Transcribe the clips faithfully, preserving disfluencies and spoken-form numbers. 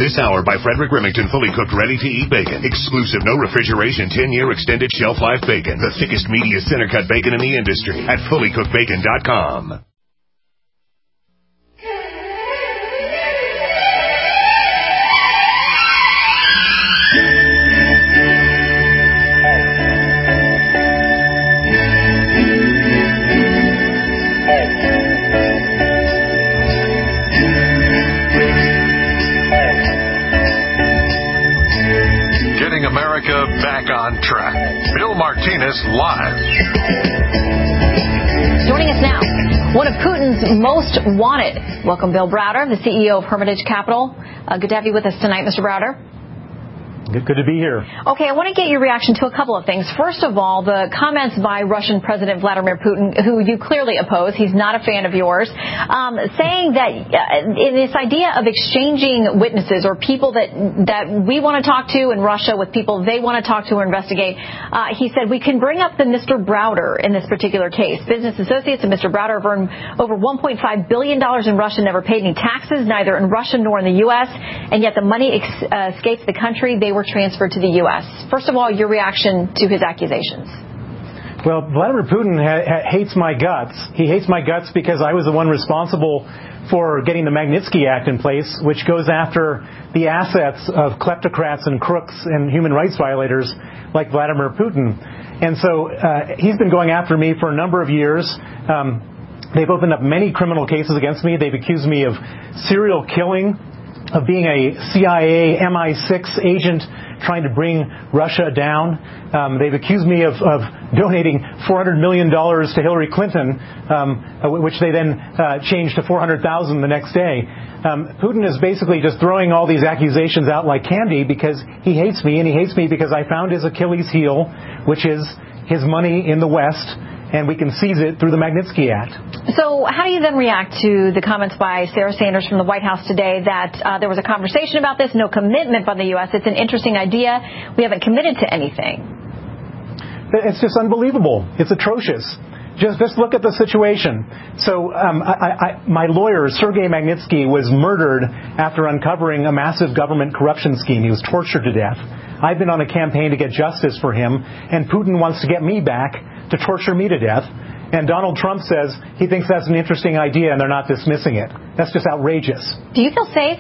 This hour by Frederick Remington, fully cooked, ready-to-eat bacon. Exclusive, no refrigeration, ten-year extended shelf life bacon. The thickest, meatiest center-cut bacon in the industry at fully cooked bacon dot com. America back on track. Bill Martinez live. Joining us now, one of Putin's most wanted. Welcome, Bill Browder, the C E O of Hermitage Capital. Uh, good to have you with us tonight, Mister Browder. Good, good to be here. Okay, I want to get your reaction to a couple of things. First of all, the comments by Russian President Vladimir Putin, who you clearly oppose. He's not a fan of yours, um, saying that uh, in this idea of exchanging witnesses or people that that we want to talk to in Russia with people they want to talk to or investigate, uh, he said we can bring up the Mister Browder in this particular case. Business associates of Mister Browder have earned over one point five billion dollars in Russia, never paid any taxes, neither in Russia nor in the U S, and yet the money ex- uh, escapes the country. They were transferred to the U S. First of all, your reaction to his accusations. Well, Vladimir Putin ha- ha- hates my guts. He hates my guts because I was the one responsible for getting the Magnitsky Act in place, which goes after the assets of kleptocrats and crooks and human rights violators like Vladimir Putin. And so uh, he's been going after me for a number of years. Um, they've opened up many criminal cases against me. They've accused me of serial killing, of being a C I A M I six agent trying to bring Russia down. Um, they've accused me of, of donating four hundred million dollars to Hillary Clinton, um, which they then uh, changed to four hundred thousand dollars the next day. Um, Putin is basically just throwing all these accusations out like candy because he hates me, and he hates me because I found his Achilles heel, which is his money in the West, and we can seize it through the Magnitsky Act. So how do you then react to the comments by Sarah Sanders from the White House today that uh, there was a conversation about this, no commitment by the U S? It's an interesting idea. We haven't committed to anything. It's just unbelievable. It's atrocious. Just, just look at the situation. So um, I, I, my lawyer, Sergei Magnitsky, was murdered after uncovering a massive government corruption scheme. He was tortured to death. I've been on a campaign to get justice for him, and Putin wants to get me back to torture me to death. And Donald Trump says he thinks that's an interesting idea and they're not dismissing it. That's just outrageous. Do you feel safe?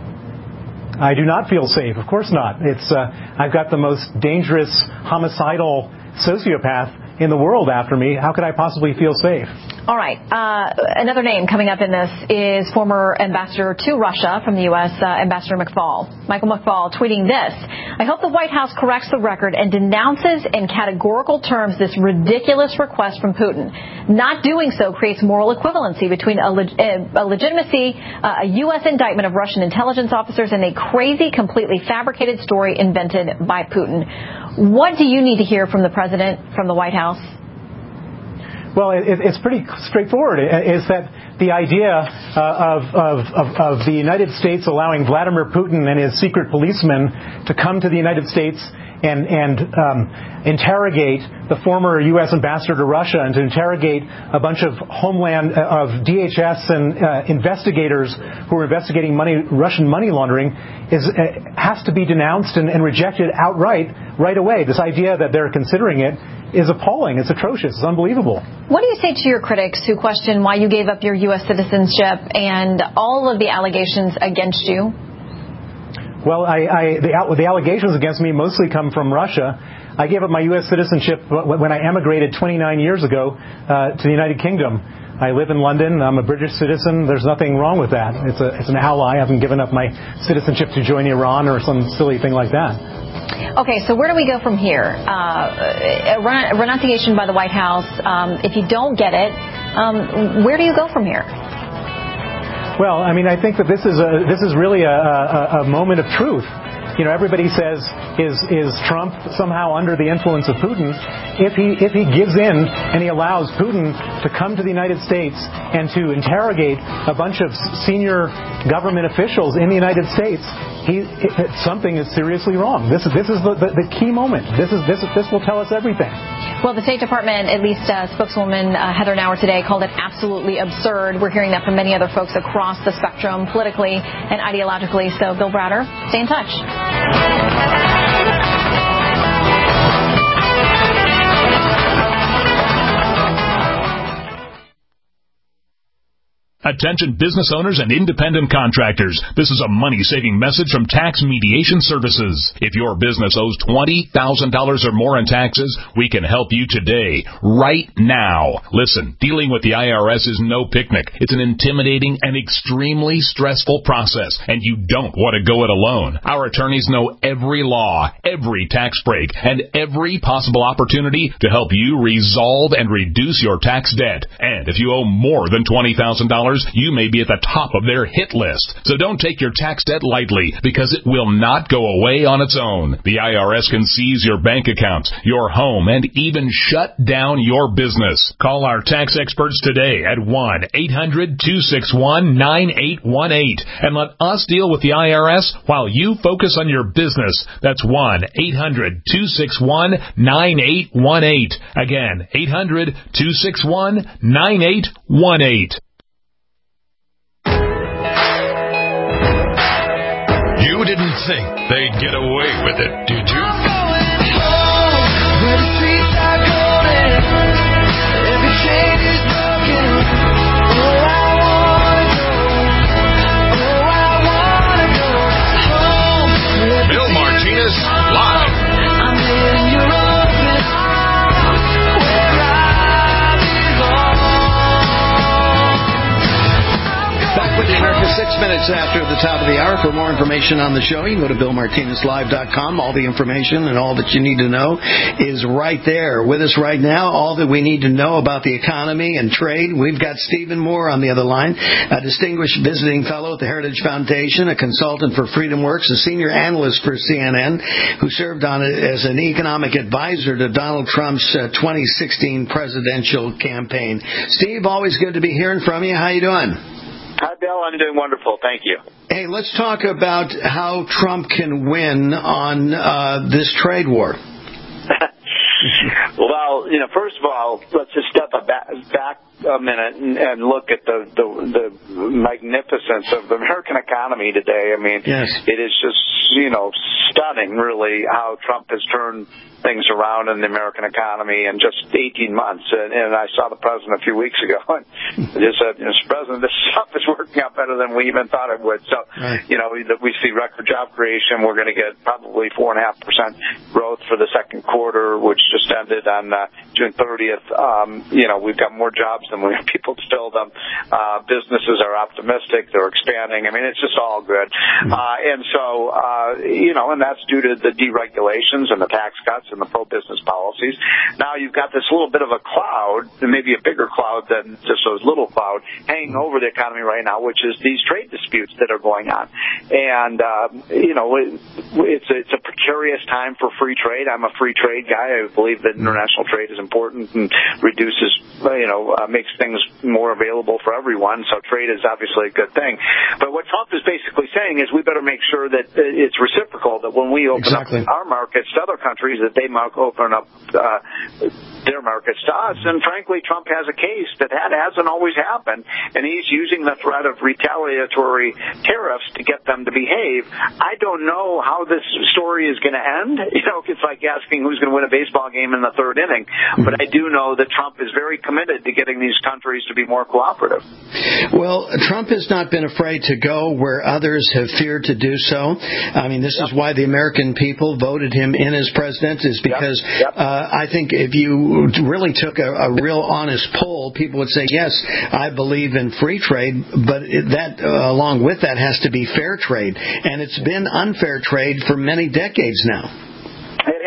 I do not feel safe. Of course not. It's uh, I've got the most dangerous, homicidal sociopath in the world after me. How could I possibly feel safe? All right. Uh, another name coming up in this is former ambassador to Russia from the U S, uh, Ambassador McFaul. Michael McFaul tweeting this: I hope the White House corrects the record and denounces in categorical terms this ridiculous request from Putin. Not doing so creates moral equivalency between a, leg- a legitimacy, uh, a U S indictment of Russian intelligence officers, and a crazy, completely fabricated story invented by Putin. What do you need to hear from the president, from the White House? Well, it, it's pretty straightforward. Is that the idea uh, of, of, of, of the United States allowing Vladimir Putin and his secret policemen to come to the United States and, and um, interrogate the former U S ambassador to Russia and to interrogate a bunch of homeland uh, of D H S and uh, investigators who are investigating money, Russian money laundering is uh, has to be denounced and, and rejected outright right away. This idea that they're considering it is appalling. It's atrocious. It's unbelievable. What do you say to your critics who question why you gave up your U S citizenship and all of the allegations against you? Well, I, I, the, the allegations against me mostly come from Russia. I gave up my U S citizenship when I emigrated twenty-nine years ago uh, to the United Kingdom. I live in London. I'm a British citizen. There's nothing wrong with that. It's, a, it's an ally. I haven't given up my citizenship to join Iran or some silly thing like that. Okay, so where do we go from here? Uh, a renunciation by the White House. Um, if you don't get it, um, where do you go from here? Well, I mean, I think that this is a this is really a, a, a moment of truth. You know, everybody says, is is Trump somehow under the influence of Putin? If he if he gives in and he allows Putin to come to the United States and to interrogate a bunch of senior government officials in the United States, he, it, something is seriously wrong. This is this is the, the, the key moment. This is this is, this will tell us everything. Well, the State Department, at least uh, spokeswoman uh, Heather Nauert today, called it absolutely absurd. We're hearing that from many other folks across the spectrum, politically and ideologically. So, Bill Browder, stay in touch. Attention business owners and independent contractors. This is a money-saving message from Tax Mediation Services. If your business owes twenty thousand dollars or more in taxes, we can help you today, right now. Listen, dealing with the I R S is no picnic. It's an intimidating and extremely stressful process, and you don't want to go it alone. Our attorneys know every law, every tax break, and every possible opportunity to help you resolve and reduce your tax debt. And if you owe more than twenty thousand dollars, you may be at the top of their hit list. So don't take your tax debt lightly, because it will not go away on its own. The I R S can seize your bank accounts, your home, and even shut down your business. Call our tax experts today at one eight hundred two six one nine eight one eight and let us deal with the I R S while you focus on your business. That's one eight hundred two six one nine eight one eight. Again, eight hundred two six one nine eight one eight. You didn't think they'd get away with it, did you? Bill Martinez, live. Back with you, America, six minutes after the top of the hour. For more information on the show, you can go to bill martinez live dot com. All the information and all that you need to know is right there. With us right now, all that we need to know about the economy and trade. We've got Stephen Moore on the other line, a distinguished visiting fellow at the Heritage Foundation, a consultant for FreedomWorks, a senior analyst for C N N, who served on it as an economic advisor to Donald Trump's uh, twenty sixteen presidential campaign. Steve, always good to be hearing from you. How you doing? Hi, Bill. I'm doing wonderful. Thank you. Hey, let's talk about how Trump can win on uh, this trade war. Well, you know, first of all, let's just step back, back a minute and, and look at the, the the magnificence of the American economy today. I mean, yes. It is just, you know, stunning, really, how Trump has turned things around in the American economy in just eighteen months. And, and I saw the president a few weeks ago, and just said, Mister President, this stuff is working out better than we even thought it would. So, right. you know, we, we see record job creation. We're going to get probably four and a half percent growth for the second quarter, which just ended on uh, June thirtieth. Um, you know, we've got more jobs than we have people to fill them. Uh, businesses are optimistic. They're expanding. I mean, it's just all good. Uh, and so, uh, you know, and that's due to the deregulations and the tax cuts and the pro-business policies. Now you've got this little bit of a cloud, maybe a bigger cloud than just those little cloud, hanging over the economy right now, which is these trade disputes that are going on. And, uh, you know, it, it's, a, it's a precarious time for free trade. I'm a free trade guy. I believe that international trade is important and reduces, you know, uh, makes things more available for everyone. So trade is obviously a good thing. But what Trump is basically saying is we better make sure that it's reciprocal, that when we open exactly. up our markets to other countries, that they might open up uh, their markets to us. And frankly, Trump has a case that that hasn't always happened, and he's using the threat of retaliatory tariffs to get them to behave. I don't know how this story is going to end. You know, it's like asking who's going to win a baseball game in the third inning. But I do know that Trump is very committed to getting these countries to be more cooperative. Well, Trump has not been afraid to go where others have feared to do so. I mean, this yep. is why the American people voted him in as president, is because yep. Yep. Uh, I think if you really took a, a real honest poll, people would say, yes, I believe in free trade, but it, that uh, along with that has to be fair trade. And it's been unfair trade for many decades now. It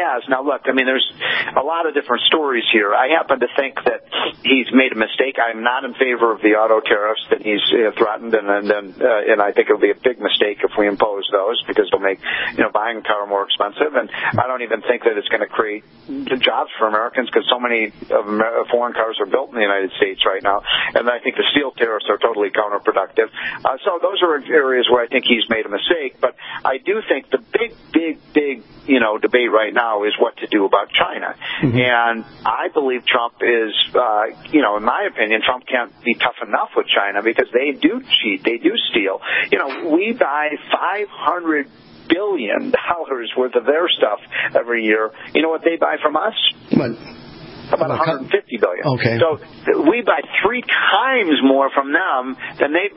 has. Now, look, I mean, there's a lot of different stories here. I happen to think that he's made a mistake. I'm not in favor of the auto tariffs that he's uh, threatened, and and, and, uh, and I think it'll be a big mistake if we impose those, because it'll make, you know, buying a car more expensive. And I don't even think that it's going to create jobs for Americans, because so many of Amer- foreign cars are built in the United States right now. And I think the steel tariffs are totally counterproductive. Uh, so those are areas where I think he's made a mistake. But I do think the big, big, big, you know, debate right now is what to do about China. Mm-hmm. And I believe Trump is, uh, you know, in my opinion, Trump can't be tough enough with China, because they do cheat, they do steal. You know, we buy five hundred billion dollars worth of their stuff every year. You know what they buy from us? What? About one hundred fifty billion dollars. Okay. So we buy three times more from them than they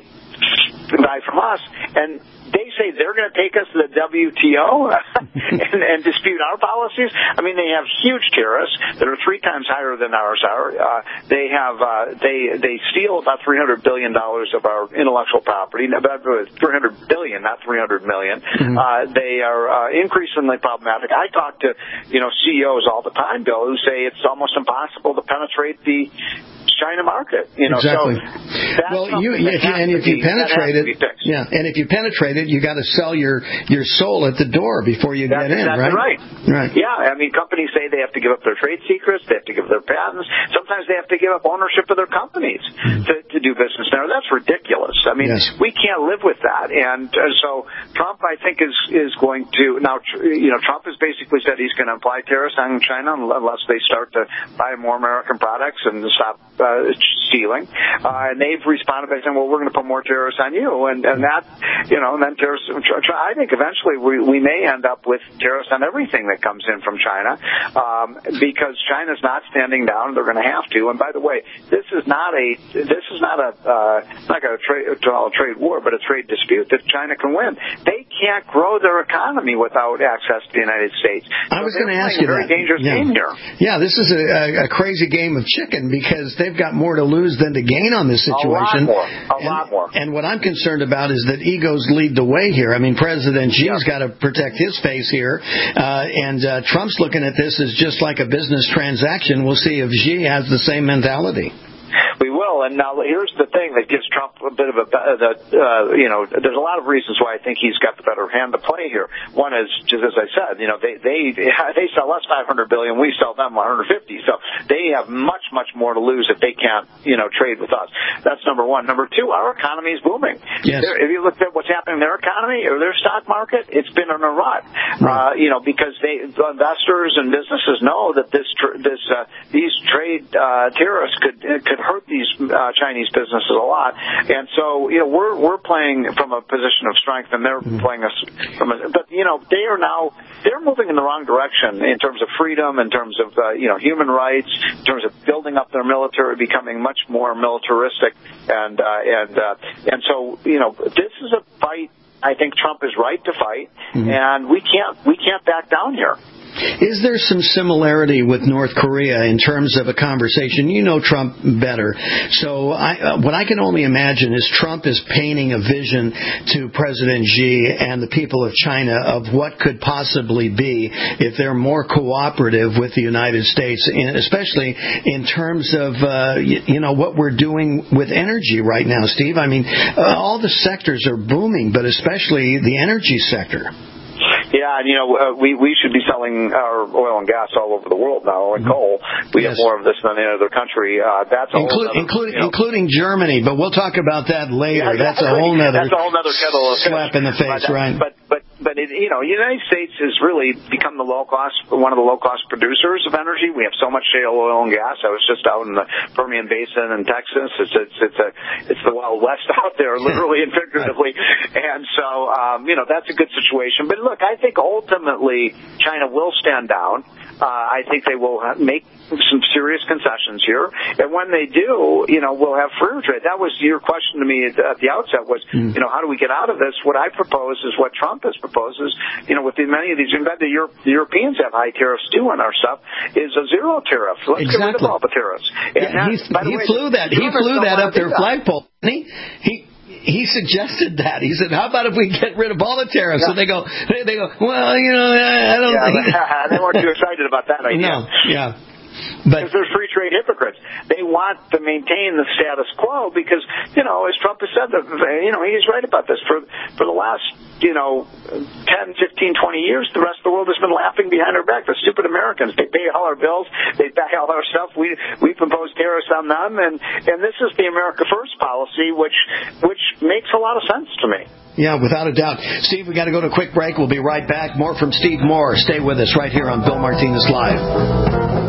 buy from us, and they say they're going to take us to the W T O and, and dispute our policies. I mean, they have huge tariffs that are three times higher than ours are. Uh, they have uh, they they steal about three hundred billion dollars of our intellectual property. About three hundred billion, not three hundred million. Mm-hmm. Uh, they are uh, increasingly problematic. I talk to you know C E Os all the time, Bill, who say it's almost impossible to penetrate the China market. You know, exactly. So that's well, you, if you and if you be, penetrate it, yeah, and if you penetrate it, you got to sell your your soul at the door before you that's get in, exactly right? right? Right. Yeah, I mean, companies say they have to give up their trade secrets, they have to give up their patents. Sometimes they have to give up ownership of their companies mm. to, to do business there. That's ridiculous. I mean, yes. we can't live with that. And uh, so Trump, I think, is is going to now. You know, Trump has basically said he's going to apply tariffs on China unless they start to buy more American products and stop uh, stealing. Uh, and they've responded by saying, "Well, we're going to put more tariffs on you," and and that, you know, and then tariffs. I think eventually we we may end up with tariffs on everything that comes in from China, um, because China's not standing down. They're going to have to. And by the way, this is not a this is not a uh, not a trade a trade war, but a trade dispute that China can win. They can't grow their economy without access to the United States. So I was going to ask you a very that. dangerous yeah. game here. Yeah, this is a, a crazy game of chicken, because they've got more to lose than to gain on this situation. A lot more. A and, lot more. And what I'm concerned about is that egos lead the way here. I mean, President Xi's yeah. got to protect his face here, uh, and uh, Trump's looking at this as just like a business transaction. We'll see if Xi has the same mentality. We will, and now here's the thing that gives Trump a bit of a, uh, uh, you know, there's a lot of reasons why I think he's got the better hand to play here. One is, just as I said, you know, they they they sell us five hundred billion dollars, we sell them one hundred fifty, so they have much, much more to lose if they can't, you know, trade with us. That's number one. Number two, our economy is booming. Yes. If you look at what's happening in their economy or their stock market, it's been on a run, right. uh, you know, because they, the investors and businesses know that this this uh, these trade uh, tariffs could could hurt these uh, Chinese businesses a lot, and so you know we're we're playing from a position of strength, and they're mm-hmm. playing us from a. But you know they are now they're moving in the wrong direction in terms of freedom, in terms of uh, you know human rights, in terms of building up their military, becoming much more militaristic, and uh, and uh, and so you know this is a fight. I think Trump is right to fight, mm-hmm. and we can't we can't back down here. Is there some similarity with North Korea in terms of a conversation? You know Trump better. So I, uh, what I can only imagine is Trump is painting a vision to President Xi and the people of China of what could possibly be if they're more cooperative with the United States, and especially in terms of, uh, you, you know, what we're doing with energy right now, Steve. I mean, uh, all the sectors are booming, but especially the energy sector. Yeah, and you know, uh, we we should be selling our oil and gas all over the world now, and coal. We yes. have more of this than any other country. Uh, that's a Inclu- whole other, including, you know, including Germany, but we'll talk about that later. Yeah, that's a whole other that's a whole other kettle of slap in the face, but, right? But but but it, you know, the United States has really become the low cost, one of the low cost producers of energy. We have so much shale oil and gas. I was just out in the Permian Basin in Texas. It's it's it's a it's the Wild West out there, literally and figuratively. And so um, you know that's a good situation. But look, I think ultimately China will stand down. Uh, I think they will make some serious concessions here, and when they do, you know, we'll have freer trade. That was your question to me at, at the outset was, mm. you know, how do we get out of this? What I propose is what Trump has proposed is, you know, with the, many of these, in fact, the, Euro, the Europeans have high tariffs too on our stuff, is a zero tariff. Let's exactly. get rid of all the tariffs. And yeah, that, by the he way, flew that. He flew that up their flagpole. He he. he suggested that. He said, "How about if we get rid of all the tariffs?" Yeah. So they go, they, they go, "Well, you know, I, I don't." Yeah, think... they weren't too excited about that idea. No, yeah. But because they're free trade hypocrites. They want to maintain the status quo because, you know, as Trump has said, you know, he's right about this. For for the last, you know, ten, fifteen, twenty years, the rest of the world has been laughing behind our back. The stupid Americans. They pay all our bills. They buy all our stuff. We we've imposed tariffs on them. And, and this is the America First policy, which which makes a lot of sense to me. Yeah, without a doubt. Steve, we got to go to a quick break. We'll be right back. More from Steve Moore. Stay with us right here on Bill Martinez Live.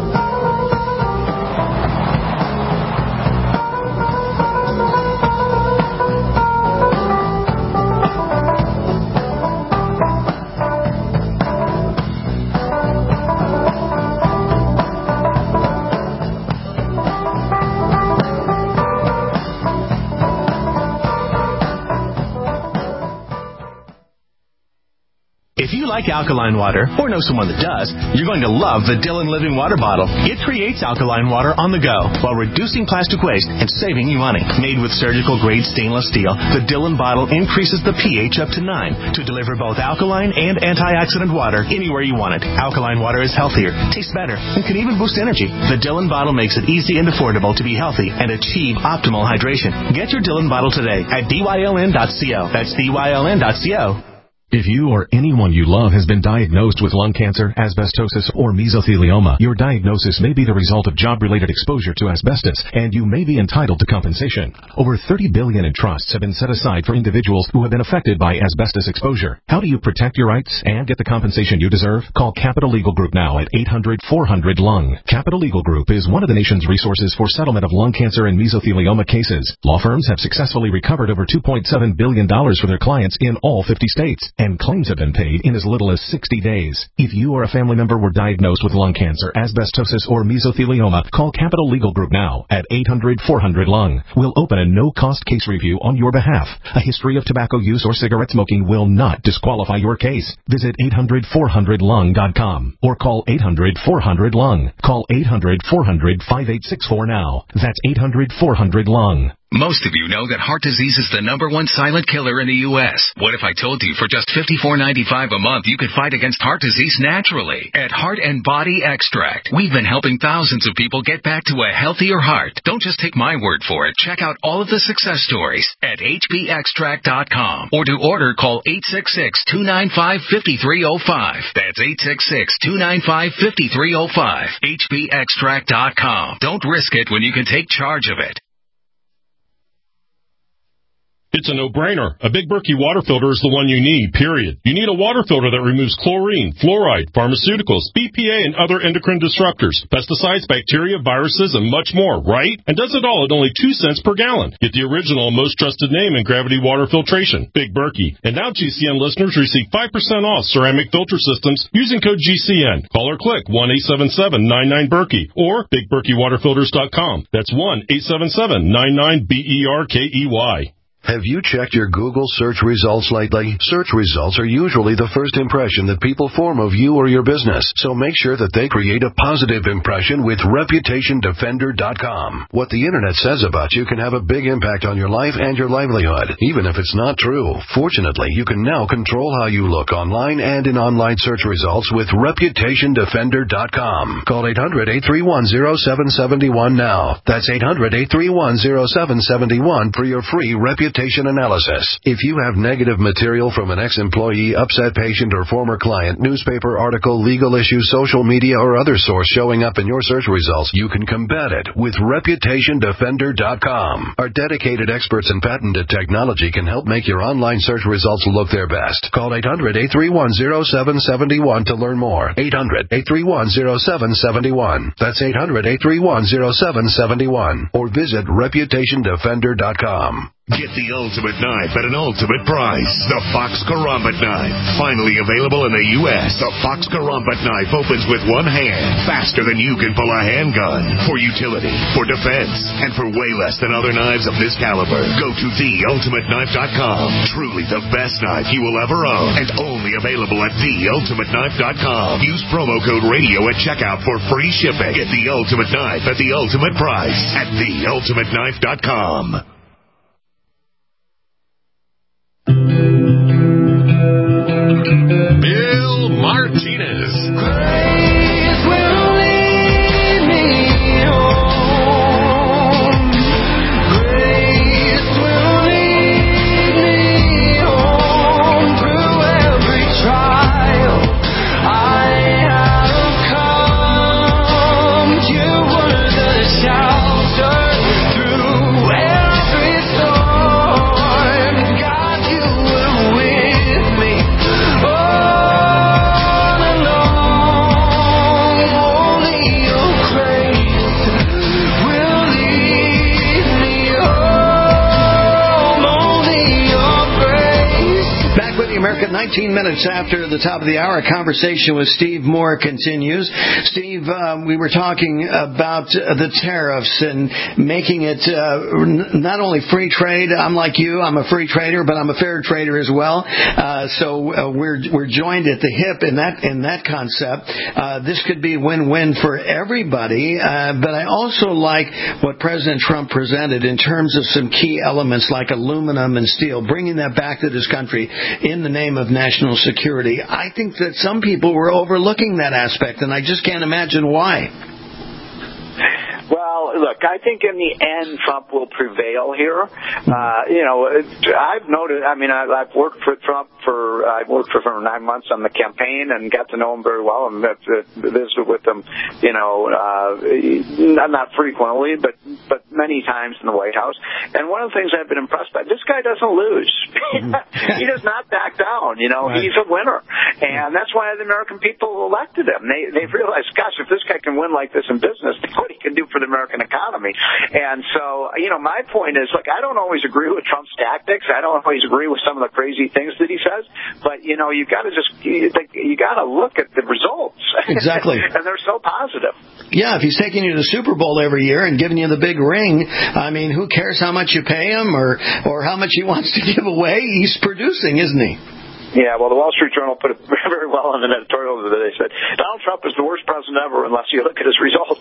If you like alkaline water, or know someone that does, you're going to love the Dillon Living Water Bottle. It creates alkaline water on the go while reducing plastic waste and saving you money. Made with surgical-grade stainless steel, the Dillon bottle increases the pH up to nine to deliver both alkaline and antioxidant water anywhere you want it. Alkaline water is healthier, tastes better, and can even boost energy. The Dillon bottle makes it easy and affordable to be healthy and achieve optimal hydration. Get your Dillon bottle today at D Y L N dot co. That's D Y L N dot co. If you or anyone you love has been diagnosed with lung cancer, asbestosis, or mesothelioma, your diagnosis may be the result of job-related exposure to asbestos, and you may be entitled to compensation. Over thirty billion dollars in trusts have been set aside for individuals who have been affected by asbestos exposure. How do you protect your rights and get the compensation you deserve? Call Capital Legal Group now at eight hundred, four hundred, lung. Capital Legal Group is one of the nation's resources for settlement of lung cancer and mesothelioma cases. Law firms have successfully recovered over two point seven billion dollars for their clients in all fifty states. And claims have been paid in as little as sixty days. If you or a family member were diagnosed with lung cancer, asbestosis, or mesothelioma, call Capital Legal Group now at eight hundred, four hundred, lung. We'll open a no-cost case review on your behalf. A history of tobacco use or cigarette smoking will not disqualify your case. Visit eight hundred, four hundred, lung dot com or call eight hundred, four hundred, lung. Call eight hundred, four hundred, five eight six four now. That's eight hundred, four hundred, lung. Most of you know that heart disease is the number one silent killer in the U S What if I told you for just fifty-four ninety-five a month you could fight against heart disease naturally? At Heart and Body Extract, we've been helping thousands of people get back to a healthier heart. Don't just take my word for it. Check out all of the success stories at H B extract dot com. Or to order, call eight six six, two nine five, five three zero five. That's eight six six, two nine five, five three zero five. H B extract dot com. Don't risk it when you can take charge of it. It's a no-brainer. A Big Berkey water filter is the one you need, period. You need a water filter that removes chlorine, fluoride, pharmaceuticals, B P A, and other endocrine disruptors, pesticides, bacteria, viruses, and much more, right? And does it all at only two cents per gallon. Get the original and most trusted name in gravity water filtration, Big Berkey. And now G C N listeners receive five percent off ceramic filter systems using code G C N. Call or click one eight seven seven, nine nine, Berkey or big berkey water filters dot com. That's one eight seven seven, nine nine, B E R K E Y. Have you checked your Google search results lately? Search results are usually the first impression that people form of you or your business, so make sure that they create a positive impression with reputation defender dot com. What the internet says about you can have a big impact on your life and your livelihood, even if it's not true. Fortunately, you can now control how you look online and in online search results with reputation defender dot com. Call eight hundred, eight three one, zero seven seven one now. That's eight hundred, eight three one, zero seven seven one for your free reputation analysis. If you have negative material from an ex-employee, upset patient, or former client, newspaper article, legal issue, social media, or other source showing up in your search results, you can combat it with reputation defender dot com. Our dedicated experts in patented technology can help make your online search results look their best. Call eight hundred, eight three one, zero seven seven one to learn more. eight hundred, eight three one, zero seven seven one. That's eight hundred, eight three one, zero seven seven one. Or visit reputation defender dot com. Get the ultimate knife at an ultimate price. The Fox Karambit knife. Finally available in the U S The Fox Karambit knife opens with one hand, faster than you can pull a handgun. For utility, for defense, and for way less than other knives of this caliber. Go to the ultimate knife dot com. Truly the best knife you will ever own. And only available at the ultimate knife dot com. Use promo code radio at checkout for free shipping. Get the ultimate knife at the ultimate price at the ultimate knife dot com. America, nineteen minutes after the top of the hour. A conversation with Steve Moore continues. Steve, um, we were talking about uh, the tariffs and making it uh, n- not only free trade. I'm like you. I'm a free trader, but I'm a fair trader as well. Uh, so uh, we're we're joined at the hip in that in that concept. Uh, this could be win-win for everybody. Uh, but I also like what President Trump presented in terms of some key elements like aluminum and steel, bringing that back to this country in the name of national security. I think that some people were overlooking that aspect, and I just can't imagine why. Well, look, I think in the end, Trump will prevail here. Uh, you know, I've noted, I mean, I, I've worked for Trump for, I've worked for, for nine months on the campaign and got to know him very well and met, uh, visited with him, you know, uh, not frequently, but, but many times in the White House. And one of the things I've been impressed by, this guy doesn't lose. He does not back down, you know, right. He's a winner. And that's why the American people elected him. They, they've realized, gosh, if this guy can win like this in business, what he can do for the American economy. And so, you know, my point is, like, I don't always agree with Trump's tactics. I don't always agree with some of the crazy things that he says. But, you know, you got to just, you, you got to look at the results. Exactly. And they're so positive. Yeah, if he's taking you to the Super Bowl every year and giving you the big ring, I mean, who cares how much you pay him or, or how much he wants to give away? He's producing, isn't he? Yeah, well, the Wall Street Journal put it very well in an editorial that they said, Donald Trump is the worst president ever unless you look at his results.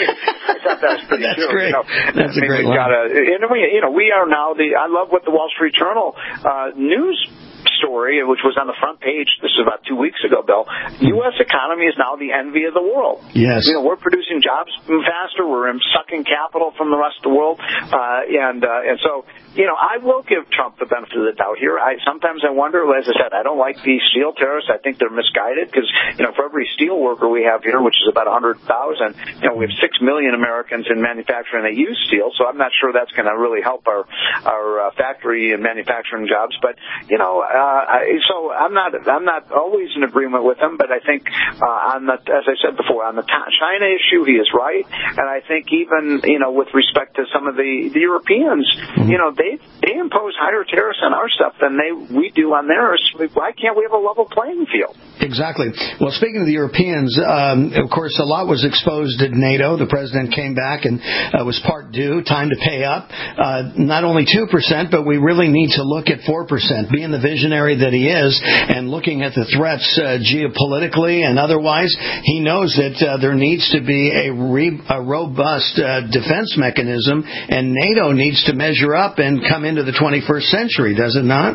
I thought that was pretty That's true. great. You know, That's a great one. Gotta, and we, you know, we are now the, I love what the Wall Street Journal uh, news story, which was on the front page, this is about two weeks ago, Bill, U S economy is now the envy of the world. Yes. You know, we're producing jobs faster, we're sucking capital from the rest of the world, uh, and, uh, and so, you know, I will give Trump the benefit of the doubt here. I sometimes I wonder, as I said, I don't like these steel tariffs. I think they're misguided because, you know, for every steel worker we have here, which is about one hundred thousand, you know, we have six million Americans in manufacturing that use steel. So I'm not sure that's going to really help our our uh, factory and manufacturing jobs. But, you know, uh, I, so I'm not I'm not always in agreement with him. But I think uh, on the, as I said before, on the China issue, he is right. And I think even, you know, with respect to some of the, the Europeans, mm-hmm. you know, They, they impose higher tariffs on our stuff than they we do on theirs. Why can't we have a level playing field? Exactly. Well, speaking of the Europeans, um, of course, a lot was exposed at NATO. The president came back and uh, was part due, time to pay up. Uh, not only two percent, but we really need to look at four percent. Being the visionary that he is and looking at the threats uh, geopolitically and otherwise, he knows that uh, there needs to be a, re- a robust uh, defense mechanism, and NATO needs to measure up and come into the twenty-first century, does it not?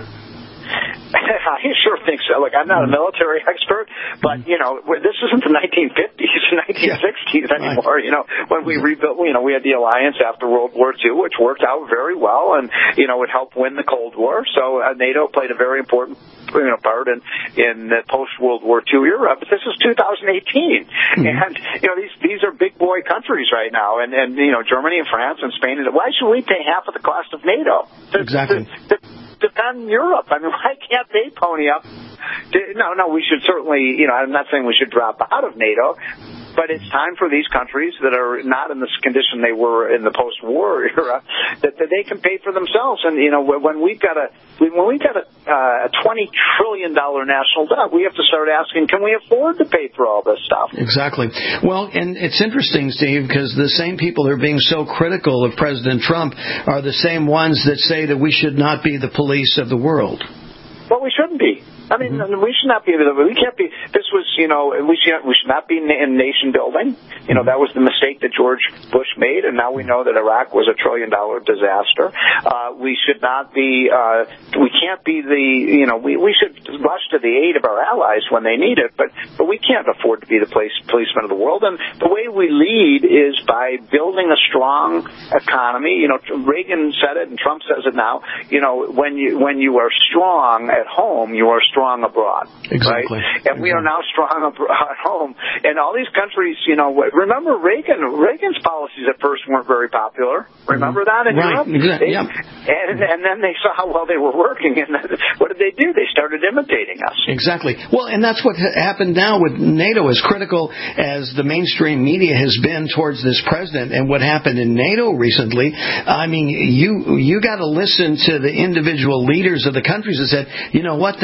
I sure think so. Look, I'm not a military expert, but, you know, this isn't the nineteen fifties or nineteen sixties yeah. anymore. You know, when we rebuilt, you know, we had the alliance after World War Two, which worked out very well and, you know, it helped win the Cold War. So uh, NATO played a very important you know, part in, in the post-World War Two era. But this is two thousand eighteen. Mm-hmm. And, you know, these these are big boy countries right now. And, and you know, Germany and France and Spain. And why should we pay half of the cost of NATO? To, exactly. To, to, defend Europe. I mean, why can't they pony up? No, no, we should certainly, you know, I'm not saying we should drop out of NATO, but it's time for these countries that are not in this condition they were in the post-war era that, that they can pay for themselves. And, you know, when we've got a, when we've got a, uh, a twenty trillion dollars national debt, we have to start asking, can we afford to pay for all this stuff? Exactly. Well, and it's interesting, Steve, because the same people that are being so critical of President Trump are the same ones that say that we should not be the police of the world. Well, we shouldn't be. I mean, mm-hmm. we should not be. We can't be. This was, you know, we should we should not be in nation building. You know, that was the mistake that George Bush made, and now we know that Iraq was a trillion dollar disaster. Uh, we should not be. Uh, we can't be the. You know, we we should rush to the aid of our allies when they need it, but but we can't afford to be the place, policeman of the world. And the way we lead is by building a strong economy. You know, Reagan said it, and Trump says it now. You know, when you when you are strong at home, you are strong abroad, exactly. right? And we are now strong abroad at home. And all these countries, you know, remember Reagan? Reagan's policies at first weren't very popular. Remember that in right. Europe? Exactly. They, yeah. And, and then they saw how well they were working, and what did they do? They started imitating us. Exactly. Well, and that's what happened now with NATO. As critical as the mainstream media has been towards this president and what happened in NATO recently, I mean, you you got to listen to the individual leaders of the countries that said, you know what, thank God for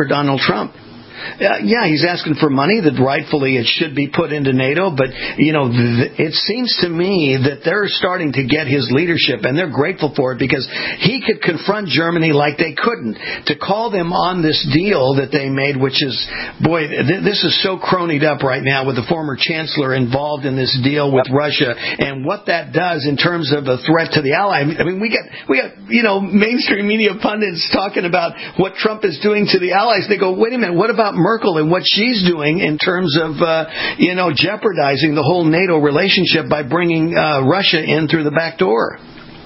for Donald Trump. Uh, yeah, he's asking for money that rightfully it should be put into NATO, but, you know, th- it seems to me that they're starting to get his leadership, and they're grateful for it because he could confront Germany like they couldn't. To call them on this deal that they made, which is, boy, th- this is so cronied up right now with the former chancellor involved in this deal with Russia, and what that does in terms of a threat to the ally. I mean, we got, we got, you know, mainstream media pundits talking about what Trump is doing to the allies. They go, wait a minute, what about Merkel and what she's doing in terms of, uh, you know, jeopardizing the whole NATO relationship by bringing uh, Russia in through the back door?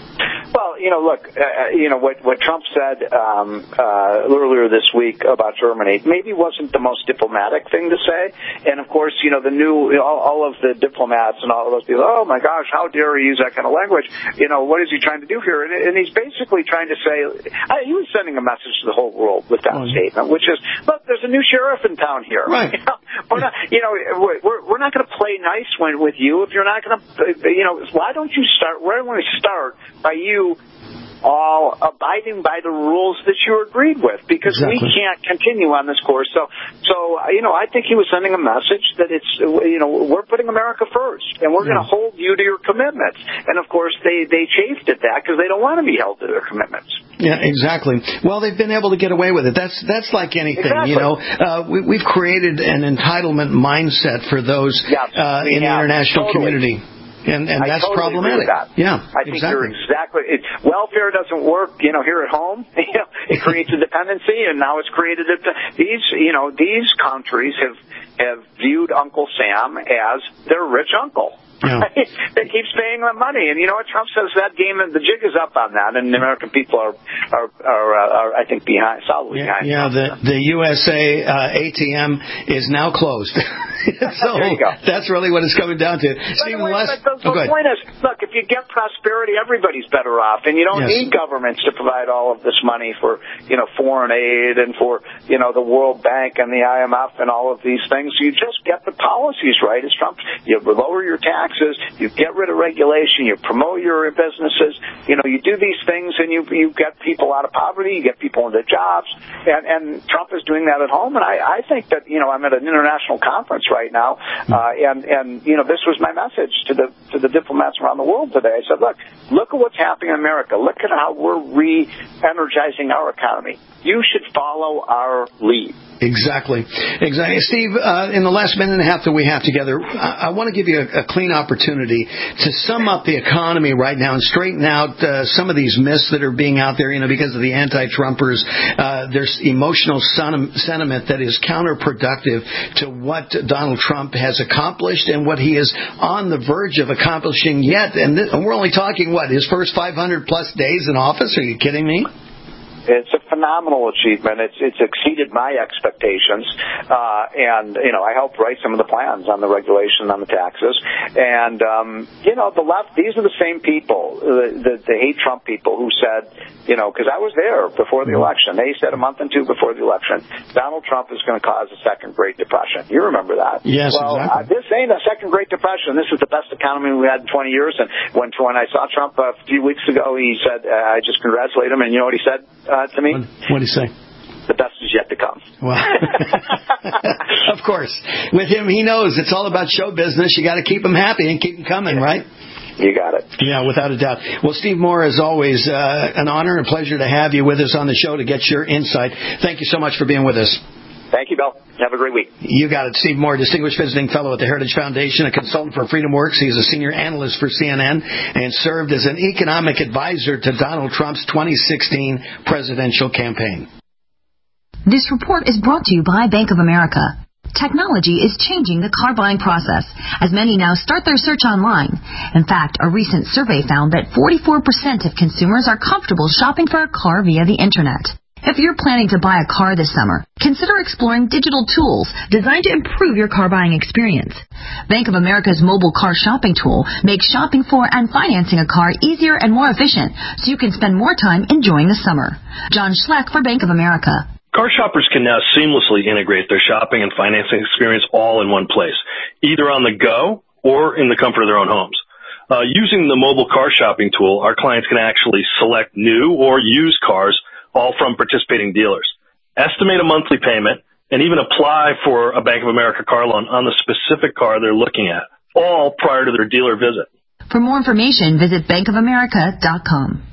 Well, you know, look, uh, you know, what, what Trump said um, uh, earlier this week about Germany maybe wasn't the most diplomatic thing to say. And, of course, you know, the new, all, all of the diplomats and all of those people, oh, my gosh, how dare he use that kind of language? You know, what is he trying to do here? And, and he's basically trying to say, I, he was sending a message to the whole world with that oh, statement, which is, look, there's a new sheriff in town here. Right. You know, we're not, you know, we're, we're not going to play nice when, with you if you're not going to, you know, why don't you start, where do we start by you all abiding by the rules that you agreed with, because exactly. we can't continue on this course. So, so you know, I think he was sending a message that it's, you know, we're putting America first, and we're yeah. going to hold you to your commitments. And, of course, they, they chafed at that because they don't want to be held to their commitments. Yeah, exactly. Well, they've been able to get away with it. That's that's like anything, exactly. you know. Uh, we, we've created an entitlement mindset for those yes, uh, in the international totally. community. And, and that's totally problematic. That. Yeah, I think exactly. you're exactly. It, welfare doesn't work, you know, here at home. You know, it creates a dependency, and now it's created a. These, you know, these countries have have viewed Uncle Sam as their rich uncle. Yeah. That keeps paying them money, and you know what? Trump says that game, the jig is up on that, and the American people are are are, are I think behind, solidly yeah, behind. Yeah, the the U S A uh, A T M is now closed. So there you go. That's really what it's coming down to. Stephen, way, last, the, the, oh, the point is, look, if you get prosperity, everybody's better off, and you don't yes. need governments to provide all of this money for, you know, foreign aid and for, you know, the World Bank and the I M F and all of these things. You just get the policies right. As Trump, you lower your taxes, you get rid of regulation, you promote your businesses, you know, you do these things, and you you get people out of poverty, you get people into jobs, and, and Trump is doing that at home. And I, I think that, you know, I'm at an international conference right now, uh, and and you know, this was my message to the to the diplomats around the world today. I said, look, look at what's happening in America. Look at how we're re-energizing our economy. You should follow our lead. Exactly. Exactly. Steve, uh, in the last minute and a half that we have together, I, I want to give you a, a clean opportunity to sum up the economy right now and straighten out uh, some of these myths that are being out there, you know, because of the anti-Trumpers. Uh, there's emotional sen- sentiment that is counterproductive to what Donald Trump has accomplished and what he is on the verge of accomplishing yet. And, th- and we're only talking, what, his first five hundred plus days in office? Are you kidding me? It's a phenomenal achievement. It's it's exceeded my expectations, uh, and you know I helped write some of the plans on the regulation on the taxes. And um, you know the left; these are the same people, the, the, the hate Trump people, who said, you know, because I was there before the election. They said a month and two before the election, Donald Trump is going to cause a second Great Depression. You remember that? Yes, well, exactly. uh, this ain't a second Great Depression. This is the best economy we had in twenty years. And when when I saw Trump a few weeks ago, he said, uh, I just congratulate him. And you know what he said? Uh, to me? What did he say? The best is yet to come. Well, of course. With him, he knows it's all about show business. You got to keep him happy and keep him coming, yeah. right? You got it. Yeah, without a doubt. Well, Steve Moore, as always, uh, an honor and pleasure to have you with us on the show to get your insight. Thank you so much for being with us. Thank you, Bill. Have a great week. You got it. Steve Moore, Distinguished Visiting Fellow at the Heritage Foundation, a consultant for FreedomWorks. He's a senior analyst for C N N and served as an economic advisor to Donald Trump's twenty sixteen presidential campaign. This report is brought to you by Bank of America. Technology is changing the car buying process, as many now start their search online. In fact, a recent survey found that forty-four percent of consumers are comfortable shopping for a car via the Internet. If you're planning to buy a car this summer, consider exploring digital tools designed to improve your car buying experience. Bank of America's mobile car shopping tool makes shopping for and financing a car easier and more efficient, so you can spend more time enjoying the summer. John Schleck for Bank of America. Car shoppers can now seamlessly integrate their shopping and financing experience all in one place, either on the go or in the comfort of their own homes. Uh, using the mobile car shopping tool, our clients can actually select new or used cars all from participating dealers. estimate a monthly payment, and even apply for a Bank of America car loan on the specific car they're looking at, all prior to their dealer visit. For more information, visit bank of america dot com.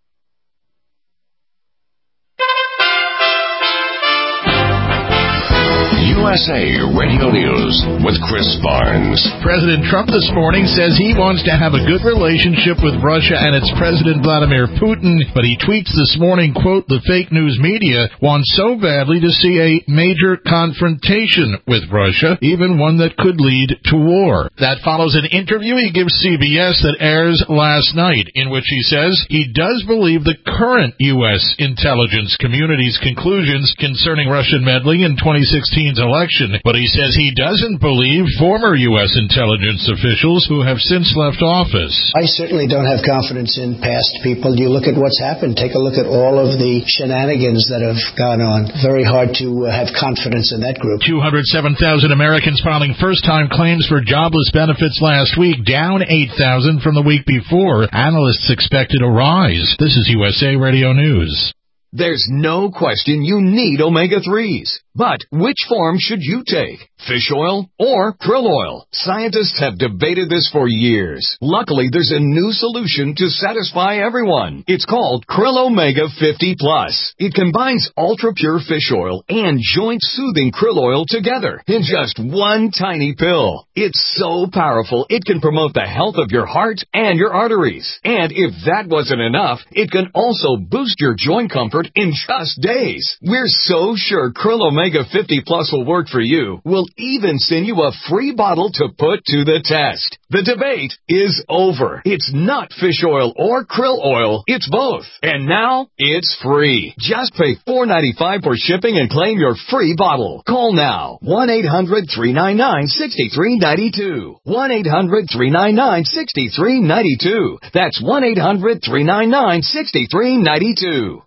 U S A Radio News with Chris Barnes. President Trump this morning says he wants to have a good relationship with Russia and its President Vladimir Putin, but he tweets this morning, quote, the fake news media wants so badly to see a major confrontation with Russia, even one that could lead to war. That follows an interview he gives C B S that airs last night, in which he says he does believe the current U S intelligence community's conclusions concerning Russian meddling in twenty sixteen's election, but he says he doesn't believe former U S intelligence officials who have since left office. I certainly don't have confidence in past people. You look at what's happened. Take a look at all of the shenanigans that have gone on. Very hard to uh, have confidence in that group. two hundred seven thousand Americans filing first-time claims for jobless benefits last week, down eight thousand from the week before. Analysts expected a rise. This is U S A Radio News. There's no question you need omega threes. But which form should you take? Fish oil or krill oil? Scientists have debated this for years. Luckily, there's a new solution to satisfy everyone. It's called Krill Omega fifty plus. It combines ultra-pure fish oil and joint-soothing krill oil together in just one tiny pill. It's so powerful, it can promote the health of your heart and your arteries. And if that wasn't enough, it can also boost your joint comfort in just days. We're so sure Krill Omega fifty plus will work for you. We'll even send you a free bottle to put to the test. The debate is over. It's not fish oil or krill oil. It's both. And now it's free. Just pay four dollars and ninety-five cents for shipping and claim your free bottle. Call now. one eight hundred three nine nine six three nine two. one eight hundred three nine nine six three nine two. That's one eight hundred three nine nine six three nine two.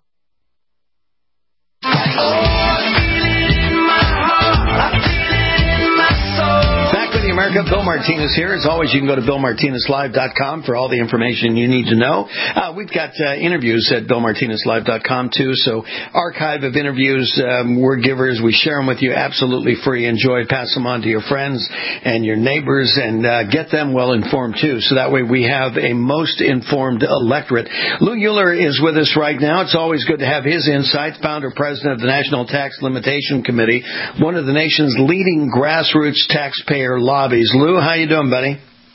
America, Bill Martinez here. As always, you can go to bill martinez live dot com for all the information you need to know. Uh, we've got uh, interviews at bill martinez live dot com, too, so archive of interviews, um, we're givers. We share them with you absolutely free. Enjoy, pass them on to your friends and your neighbors, and uh, get them well-informed, too, so that way we have a most informed electorate. Lou Euler is with us right now. It's always good to have his insights, founder-president of the National Tax Limitation Committee, one of the nation's leading grassroots taxpayer lobbies. Lou, how you doing, buddy?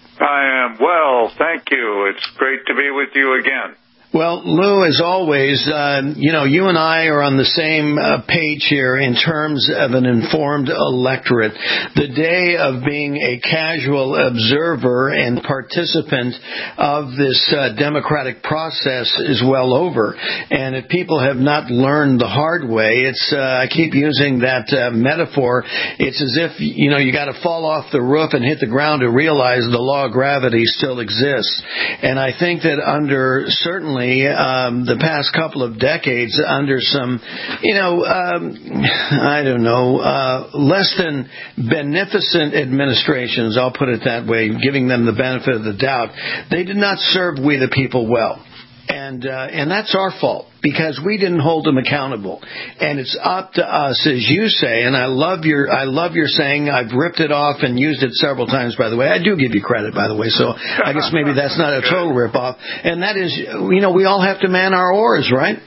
I am well, thank you. It's great to be with you again. Well, Lou, as always, uh, you know, you and I are on the same uh, page here in terms of an informed electorate. The day of being a casual observer and participant of this uh, democratic process is well over. And if people have not learned the hard way, it's uh, I keep using that uh, metaphor. It's as if, you know, you got to fall off the roof and hit the ground to realize the law of gravity still exists. And I think that under certainly Um, the past couple of decades, under some, you know, um, I don't know, uh, less than beneficent administrations, I'll put it that way, giving them the benefit of the doubt, they did not serve we the people well. And uh, and that's our fault, because we didn't hold them accountable. And it's up to us, as you say, and I love your I love your saying. I've ripped it off and used it several times, by the way. I do give you credit, by the way, so I guess maybe that's not a total rip-off. And that is, you know, we all have to man our oars, right?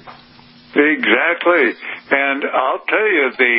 Exactly. And I'll tell you, the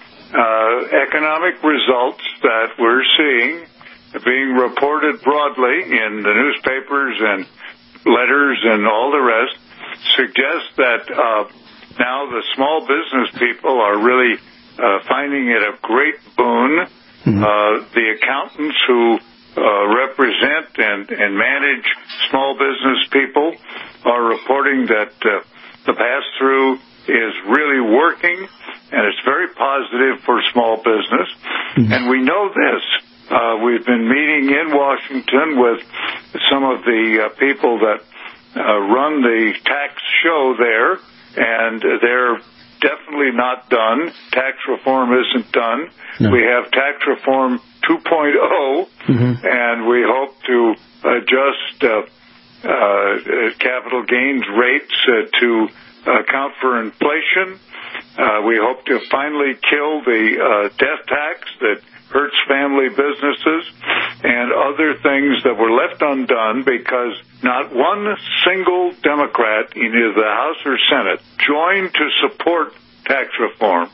uh, economic results that we're seeing being reported broadly in the newspapers and letters and all the rest suggest that uh, now the small business people are really uh, finding it a great boon. Mm-hmm. Uh, the accountants who uh, represent and, and manage small business people are reporting that uh, the pass-through is really working, and it's very positive for small business. Mm-hmm. And we know this. Uh, we've been meeting in Washington with some of the uh, people that uh, run the tax show there, and they're definitely not done. Tax reform isn't done. No. We have tax reform two point oh, mm-hmm. and we hope to adjust uh, uh, capital gains rates uh, to account for inflation. Uh, we hope to finally kill the uh, death tax that hurts family businesses and other things that were left undone because not one single Democrat in either the House or Senate joined to support tax reform.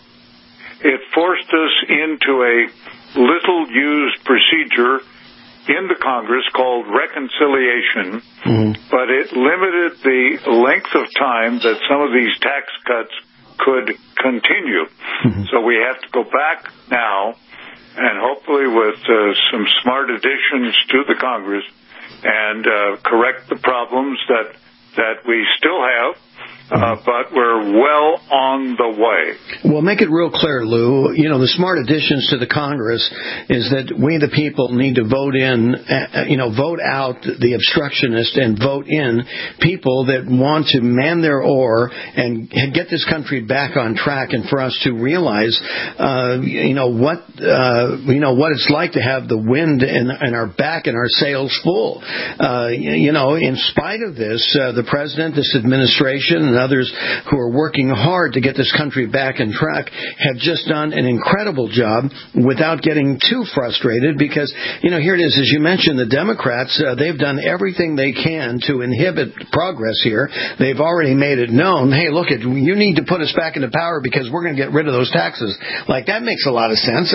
It forced us into a little-used procedure in the Congress called reconciliation, mm-hmm. but it limited the length of time that some of these tax cuts could continue. Mm-hmm. So we have to go back now, and hopefully with uh, some smart additions to the Congress, and uh, correct the problems that that we still have, uh, but we're well on the way. Well, make it real clear, Lou. You know, the smart additions to the Congress is that we, the people, need to vote in, uh, you know, vote out the obstructionists and vote in people that want to man their oar and get this country back on track, and for us to realize, uh, you know, what, uh, you know, what it's like to have the wind in, in our back and our sails full. Uh, you know, in spite of this, uh, the president, this administration, and others who are working hard to get this country back on track have just done an incredible job without getting too frustrated because, you know, here it is, as you mentioned, the Democrats, uh, they've done everything they can to inhibit progress here. They've already made it known, hey, look, it, you need to put us back into power because we're going to get rid of those taxes. Like, that makes a lot of sense.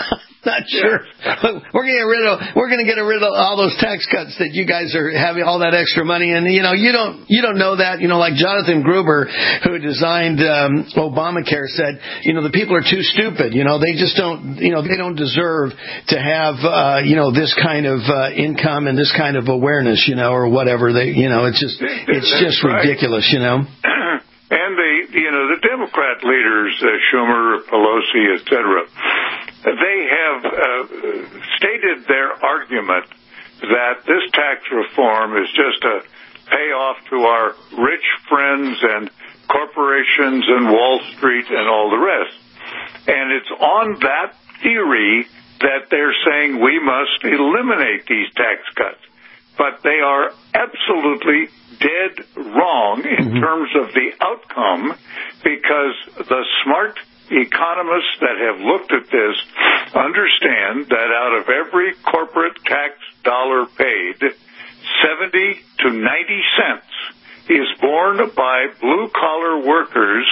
Not sure. We're going to get rid of. We're going to get rid of all those tax cuts that you guys are having all that extra money, and you know you don't you don't know that. You know, like Jonathan Gruber, who designed um, Obamacare, said, you know, the people are too stupid. You know, they just don't. You know, they don't deserve to have uh, you know this kind of uh, income and this kind of awareness. You know, or whatever. They. You know, it's just it's just right. ridiculous. You know. And the you know the Democrat leaders, uh, Schumer, Pelosi, et cetera, they have uh, stated their argument that this tax reform is just a payoff to our rich friends and corporations and Wall Street and all the rest. And it's on that theory that they're saying we must eliminate these tax cuts. But they are absolutely dead wrong in mm-hmm. terms of the outcome, because the smart economists that have looked at this understand that out of every corporate tax dollar paid, seventy to ninety cents is borne by blue-collar workers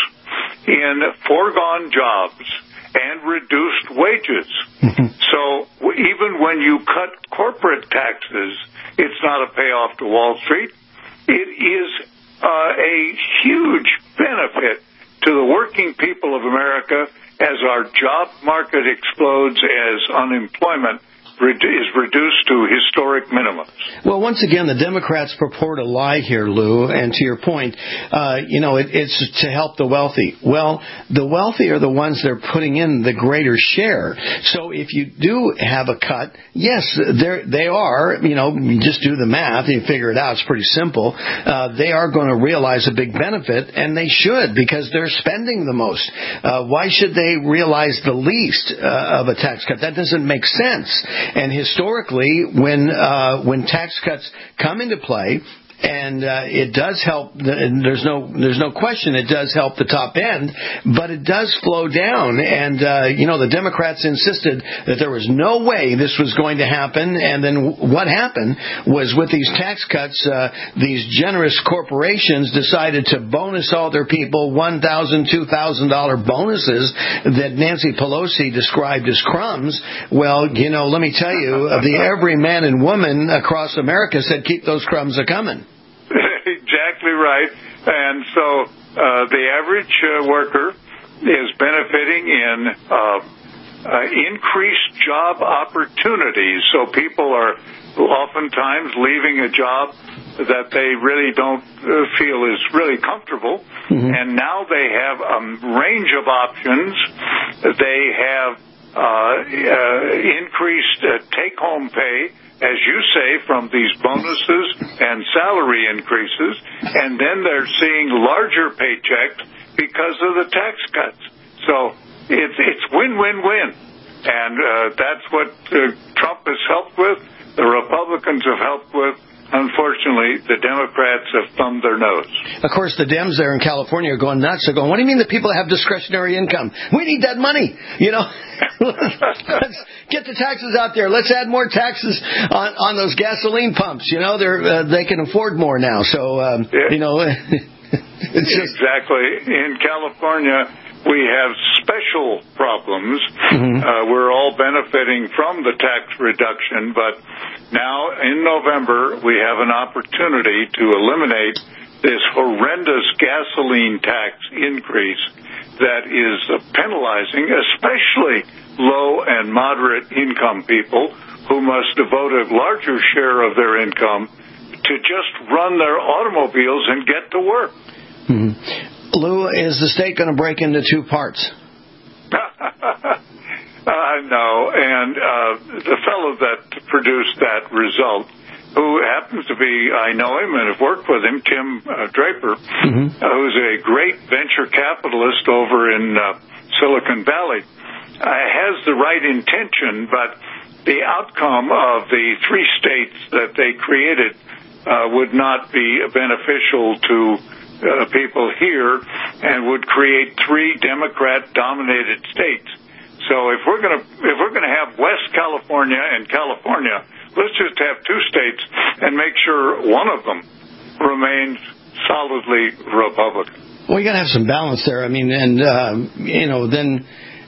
in foregone jobs and reduced wages. Mm-hmm. So even when you cut corporate taxes, it's not a payoff to Wall Street. It is uh, a huge benefit to the working people of America as our job market explodes, as unemployment is reduced to historic minimums. Well, once again, the Democrats purport a lie here, Lou, and to your point, uh, you know, it, it's to help the wealthy. Well, the wealthy are the ones that are putting in the greater share. So if you do have a cut, yes, they are, you know, you just do the math, you figure it out, it's pretty simple. Uh, they are going to realize a big benefit, and they should, because they're spending the most. Uh, why should they realize the least uh, of a tax cut? That doesn't make sense. And historically, when uh, when tax cuts come into play, and uh, it does help. And there's no there's no question it does help the top end, but it does flow down. And uh, you know, the Democrats insisted that there was no way this was going to happen. And then what happened was, with these tax cuts, uh, these generous corporations decided to bonus all their people one thousand, two thousand dollar bonuses that Nancy Pelosi described as crumbs. Well, you know, let me tell you, the every man and woman across America said, keep those crumbs a coming. Exactly right. And so uh, the average uh, worker is benefiting in uh, uh, increased job opportunities. So people are oftentimes leaving a job that they really don't uh, feel is really comfortable. Mm-hmm. And now they have a range of options. They have uh, uh, increased uh, take-home pay, as you say, from these bonuses and salary increases, and then they're seeing larger paychecks because of the tax cuts. So it's it's win-win-win, and uh, that's what uh, Trump has helped with, the Republicans have helped with, unfortunately, the Democrats have thumbed their nose. Of course, the Dems there in California are going nuts. They're going, what do you mean that people have discretionary income? We need that money. You know, let's get the taxes out there. Let's add more taxes on, on those gasoline pumps. You know, they're, uh, they can afford more now. So, um, yeah. you know, it's just... Exactly. In California, we have special problems. Mm-hmm. Uh, we're all benefiting from the tax reduction, but now in November we have an opportunity to eliminate this horrendous gasoline tax increase that is penalizing especially low and moderate income people who must devote a larger share of their income to just run their automobiles and get to work. Mm-hmm. Lou, is the state going to break into two parts? uh, no, and uh, the fellow that produced that result, who happens to be, I know him and have worked with him, Tim uh, Draper, mm-hmm. uh, who's a great venture capitalist over in uh, Silicon Valley, uh, has the right intention, but the outcome of the three states that they created uh, would not be beneficial to Uh, people here, and would create three Democrat-dominated states. So if we're going to if we're going to have West California and California, let's just have two states and make sure one of them remains solidly Republican. Well, you got to have some balance there. I mean, and uh, you know, then.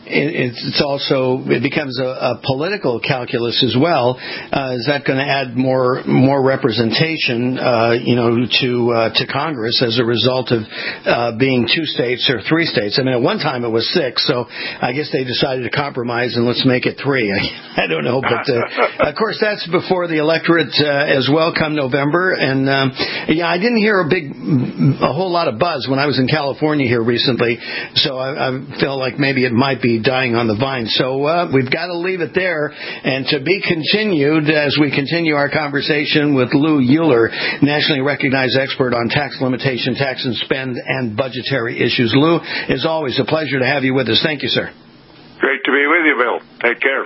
It's also, it becomes a, a political calculus as well. Uh, is that going to add more more representation, uh, you know, to uh, to Congress as a result of uh, being two states or three states? I mean, at one time it was six, so I guess they decided to compromise and let's make it three. I, I don't know, but uh, of course that's before the electorate uh, as well come November. And um, yeah, I didn't hear a big, a whole lot of buzz when I was in California here recently, so I, I feel like maybe it might be dying on the vine. So uh, we've got to leave it there. And to be continued as we continue our conversation with Lou Euler, nationally recognized expert on tax limitation, tax and spend, and budgetary issues. Lou, as always, a pleasure to have you with us. Thank you, sir. Great to be with you, Bill. Take care.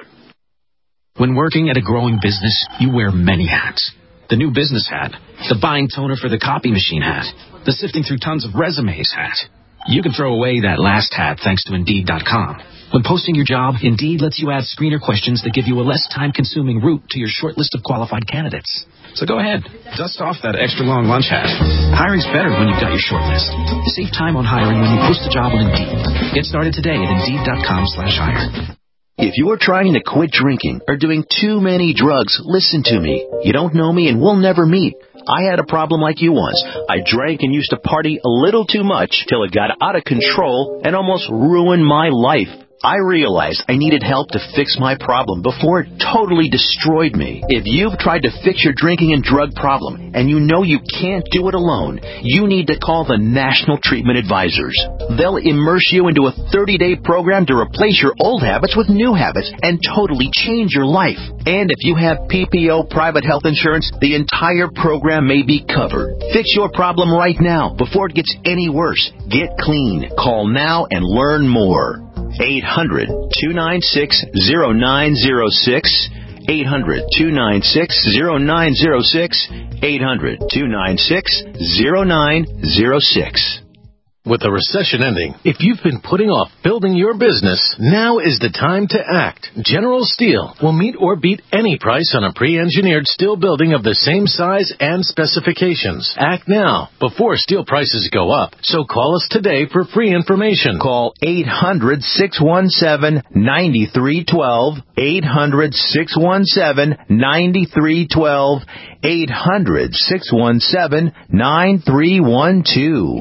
When working at a growing business, you wear many hats. The new business hat, the buying toner for the copy machine hat, the sifting through tons of resumes hat. You can throw away that last hat thanks to Indeed dot com. When posting your job, Indeed lets you add screener questions that give you a less time-consuming route to your short list of qualified candidates. So go ahead, dust off that extra-long lunch hat. Hiring's better when you've got your short list. Save time on hiring when you post a job on Indeed. Get started today at Indeed dot com slash hire. If you are trying to quit drinking or doing too many drugs, listen to me. You don't know me and we'll never meet. I had a problem like you once. I drank and used to party a little too much till it got out of control and almost ruined my life. I realized I needed help to fix my problem before it totally destroyed me. If you've tried to fix your drinking and drug problem and you know you can't do it alone, you need to call the National Treatment Advisors. They'll immerse you into a thirty-day program to replace your old habits with new habits and totally change your life. And if you have P P O private health insurance, the entire program may be covered. Fix your problem right now before it gets any worse. Get clean. Call now and learn more. eight hundred, two nine six, zero nine zero six, eight hundred, two nine six, zero nine zero six, eight hundred, two nine six, zero nine zero six. With the recession ending, if you've been putting off building your business, now is the time to act. General Steel will meet or beat any price on a pre-engineered steel building of the same size and specifications. Act now, before steel prices go up. So call us today for free information. Call eight hundred, six one seven, nine three one two, eight hundred, six one seven, nine three one two, eight hundred, six one seven, nine three one two.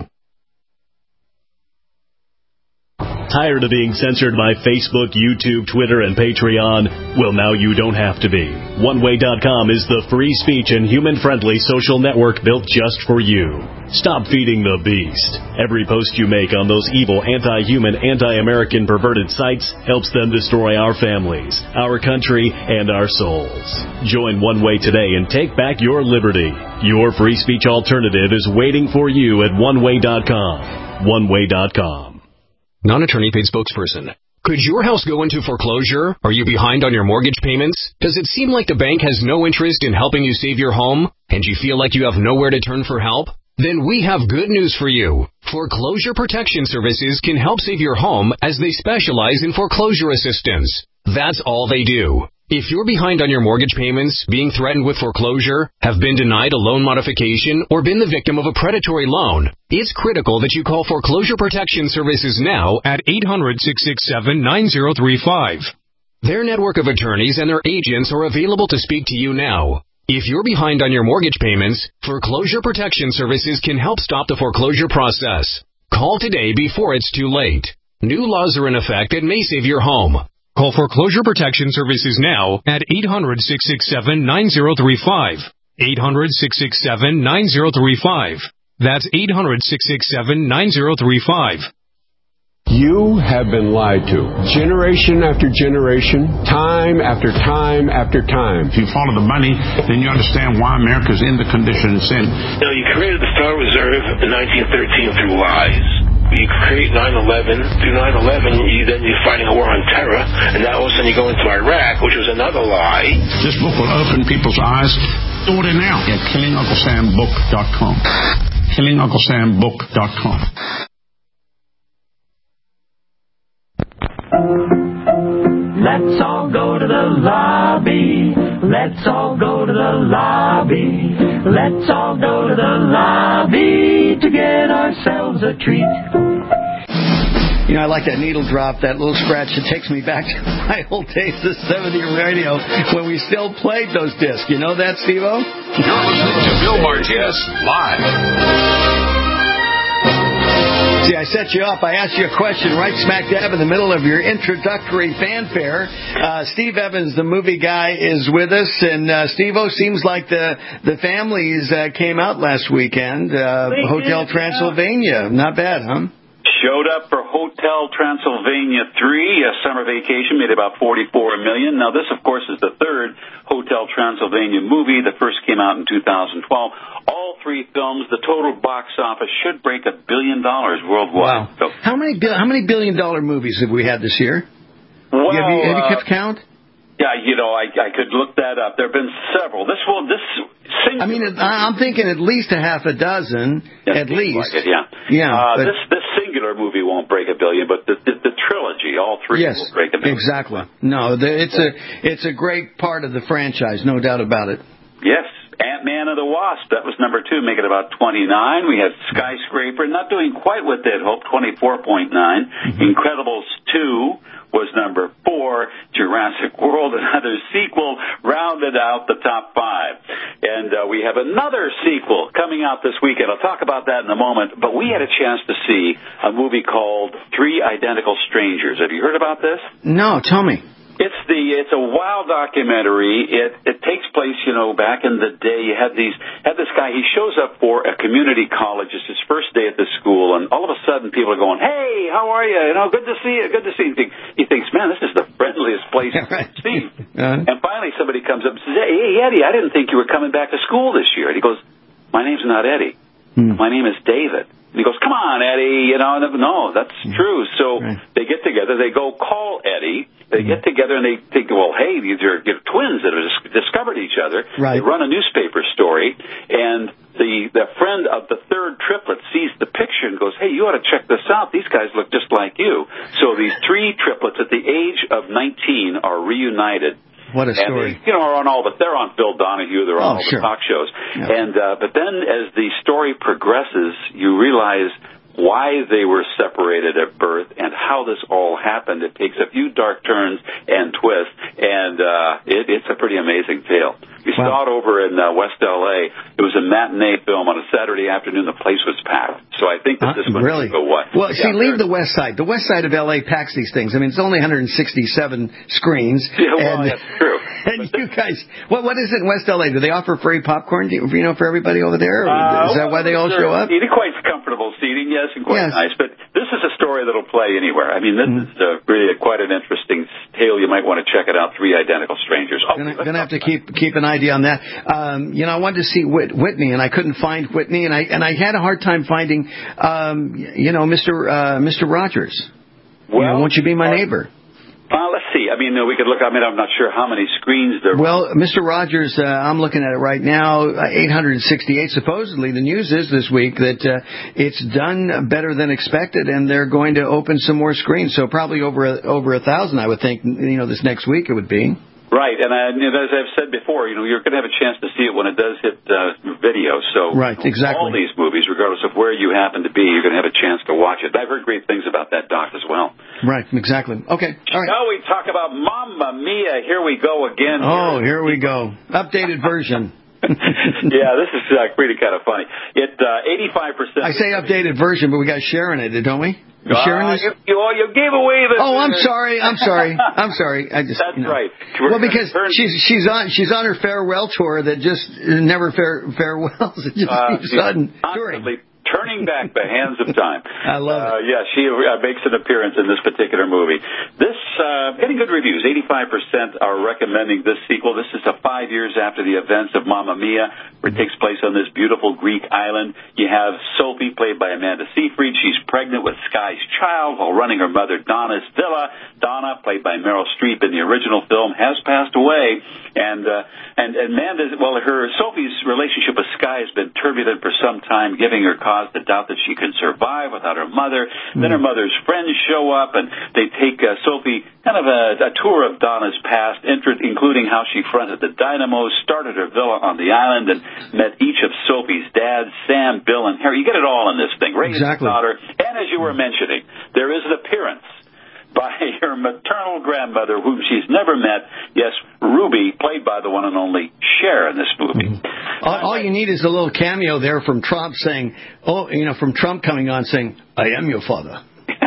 Tired of being censored by Facebook, YouTube, Twitter, and Patreon? Well, now you don't have to be. one way dot com is the free speech and human-friendly social network built just for you. Stop feeding the beast. Every post you make on those evil, anti-human, anti-American perverted sites helps them destroy our families, our country, and our souls. Join One Way today and take back your liberty. Your free speech alternative is waiting for you at one way dot com. one way dot com. Non-attorney paid spokesperson. Could your house go into foreclosure? Are you behind on your mortgage payments? Does it seem like the bank has no interest in helping you save your home? And you feel like you have nowhere to turn for help? Then we have good news for you. Foreclosure Protection Services can help save your home as they specialize in foreclosure assistance. That's all they do. If you're behind on your mortgage payments, being threatened with foreclosure, have been denied a loan modification, or been the victim of a predatory loan, it's critical that you call Foreclosure Protection Services now at eight hundred, six six seven, nine zero three five. Their network of attorneys and their agents are available to speak to you now. If you're behind on your mortgage payments, Foreclosure Protection Services can help stop the foreclosure process. Call today before it's too late. New laws are in effect that may save your home. Call Foreclosure Protection Services now at eight hundred, six six seven, nine zero three five. eight hundred, six six seven, nine zero three five. That's eight hundred, six six seven, nine zero three five. You have been lied to. Generation after generation, time after time after time. If you follow the money, then you understand why America's in the condition it's in. You know, you created the Federal Reserve in nineteen thirteen through lies. You create nine eleven. Through nine eleven, you, then you're fighting a war on terror, and now all of a sudden you go into Iraq, which was another lie. This book will open people's eyes. Order now at killing uncle sam book dot com. killing uncle sam book dot com. Let's all go to the lobby. Let's all go to the lobby. Let's all go to the lobby to get ourselves a treat. You know, I like that needle drop, that little scratch. It takes me back to my old days of seventy radio when we still played those discs. You know that, Steve-O? You're listening to Bill Martinez live. See, I set you up. I asked you a question right smack dab in the middle of your introductory fanfare. Uh, Steve Evans, the movie guy, is with us. And, uh, Steve-O, seems like the, the families uh, came out last weekend. Uh, Hotel Transylvania. Not bad, huh? Showed up for Hotel Transylvania three, a summer vacation, made about forty-four million dollars. Now, this, of course, is the third Hotel Transylvania movie. The first came out in two thousand twelve. All three films, the total box office should break a billion dollars worldwide. Wow. So, how many how many billion dollar movies have we had this year? Well, have you, have you uh, kept count? Yeah, you know, I, I could look that up. There have been several. This will this. Singular, I mean, I'm thinking at least a half a dozen, yeah, at least. Like it, yeah, yeah. Uh, but, this this singular movie won't break a billion, but the the, the trilogy, all three, yes, will break a billion. Exactly. No, the, it's a it's a great part of the franchise, no doubt about it. Yes. Ant-Man and the Wasp, that was number two, making about twenty-nine. We had Skyscraper, not doing quite what they'd hoped, twenty-four point nine. Mm-hmm. Incredibles two was number four. Jurassic World, another sequel, rounded out the top five. And uh, we have another sequel coming out this weekend. I'll talk about that in a moment. But we had a chance to see a movie called Three Identical Strangers. Have you heard about this? No, tell me. It's the it's a wild documentary. It it takes place, you know, back in the day. You had these had this guy. He shows up for a community college. It's his first day at the school, and all of a sudden, people are going, "Hey, how are you? You know, good to see you. Good to see you." He, think, he thinks, "Man, this is the friendliest place I've seen." Uh-huh. And finally, somebody comes up and says, "Hey, Eddie, I didn't think you were coming back to school this year." And he goes, "My name's not Eddie. Hmm. My name is David." And he goes, "Come on, Eddie, you know, no, that's true." So right. They get together, they go call Eddie, they mm-hmm. get together and they think, well, hey, these are you know, twins that have discovered each other. Right. They run a newspaper story, and the, the friend of the third triplet sees the picture and goes, hey, you ought to check this out. These guys look just like you. So these three triplets at the age of nineteen are reunited. What a story! And they, you know, are on all the they're on Phil Donahue, they're on oh, all sure. the talk shows, yeah. and uh, but then as the story progresses, you realize why they were separated at birth and how this all happened. It takes a few dark turns and twists, and uh, it, it's a pretty amazing tale. We wow. saw it over in uh, West L A. It was a matinee film on a Saturday afternoon. The place was packed. So I think that this uh, one really? will go what? Well, yeah, see, leave the West Side. The West Side of L A packs these things. I mean, it's only one hundred sixty-seven screens. Yeah, well, and, that's true. And you guys, what what is it in West L A? Do they offer free popcorn? Do you, you know, for everybody over there? Uh, is that why they all show up? Seating, quite comfortable seating, yes, and quite yes. nice. But this is a story that'll play anywhere. I mean, this mm. is uh, really a, quite an interesting tale. You might want to check it out. Three Identical Strangers. Oh, gonna, gonna have to keep keep an idea on that. Um, you know, I wanted to see Whit, Whitney, and I couldn't find Whitney, and I and I had a hard time finding, um, you know, Mister Uh, Mister Rogers. Well, you know, won't you be my uh, neighbor? mean, uh, we could look. I mean, I'm not sure how many screens there. Well, Mister Rogers, uh, I'm looking at it right now. Uh, eight hundred sixty-eight. Supposedly, the news is this week that uh, it's done better than expected, and they're going to open some more screens. So probably over a, over a thousand, I would think. You know, this next week it would be. Right, and, I, and as I've said before, you know, you're going to have a chance to see it when it does hit uh, video. So, right, exactly. All these movies, regardless of where you happen to be, you're going to have a chance to watch it. I've heard great things about that, Doc, as well. Right, exactly. Okay, all right. Now we talk about Mamma Mia. Here we go again. Oh, here we go. Updated version. Yeah, this is uh, really kind of funny. It uh, eighty-five percent. I say updated version, but we got Sharon in it, don't we? Uh, Sharon is... you, you, you gave away the. Oh, I'm sorry. I'm sorry. I'm sorry. I just. That's you know. right. We're well, because turn... she's she's on she's on her farewell tour that just never fare, farewells. It just uh, keeps on touring. Turning back the hands of time. I love it. Uh, yeah, she uh, makes an appearance in this particular movie. This, uh, getting good reviews. eighty-five percent are recommending this sequel. This is a five years after the events of Mamma Mia, where it takes place on this beautiful Greek island. You have Sophie, played by Amanda Seyfried. She's pregnant with Sky's child while running her mother Donna's villa. Donna, played by Meryl Streep in the original film, has passed away. And, uh, and, and Amanda, well, her, Sophie's relationship with Sky has been turbulent for some time, giving her cause to doubt that she could survive without her mother. Mm. Then her mother's friends show up, and they take uh, Sophie kind of a, a tour of Donna's past, including how she fronted the Dynamos, started her villa on the island, and met each of Sophie's dads, Sam, Bill, and Harry. You get it all in this thing. Raised exactly. her daughter. And as you were mentioning, there is an appearance by her maternal grandmother, whom she's never met. Yes, Ruby, played by the one and only Cher in this movie. Mm-hmm. All, all you need is a little cameo there from Trump saying, oh, you know, from Trump coming on saying, I am your father.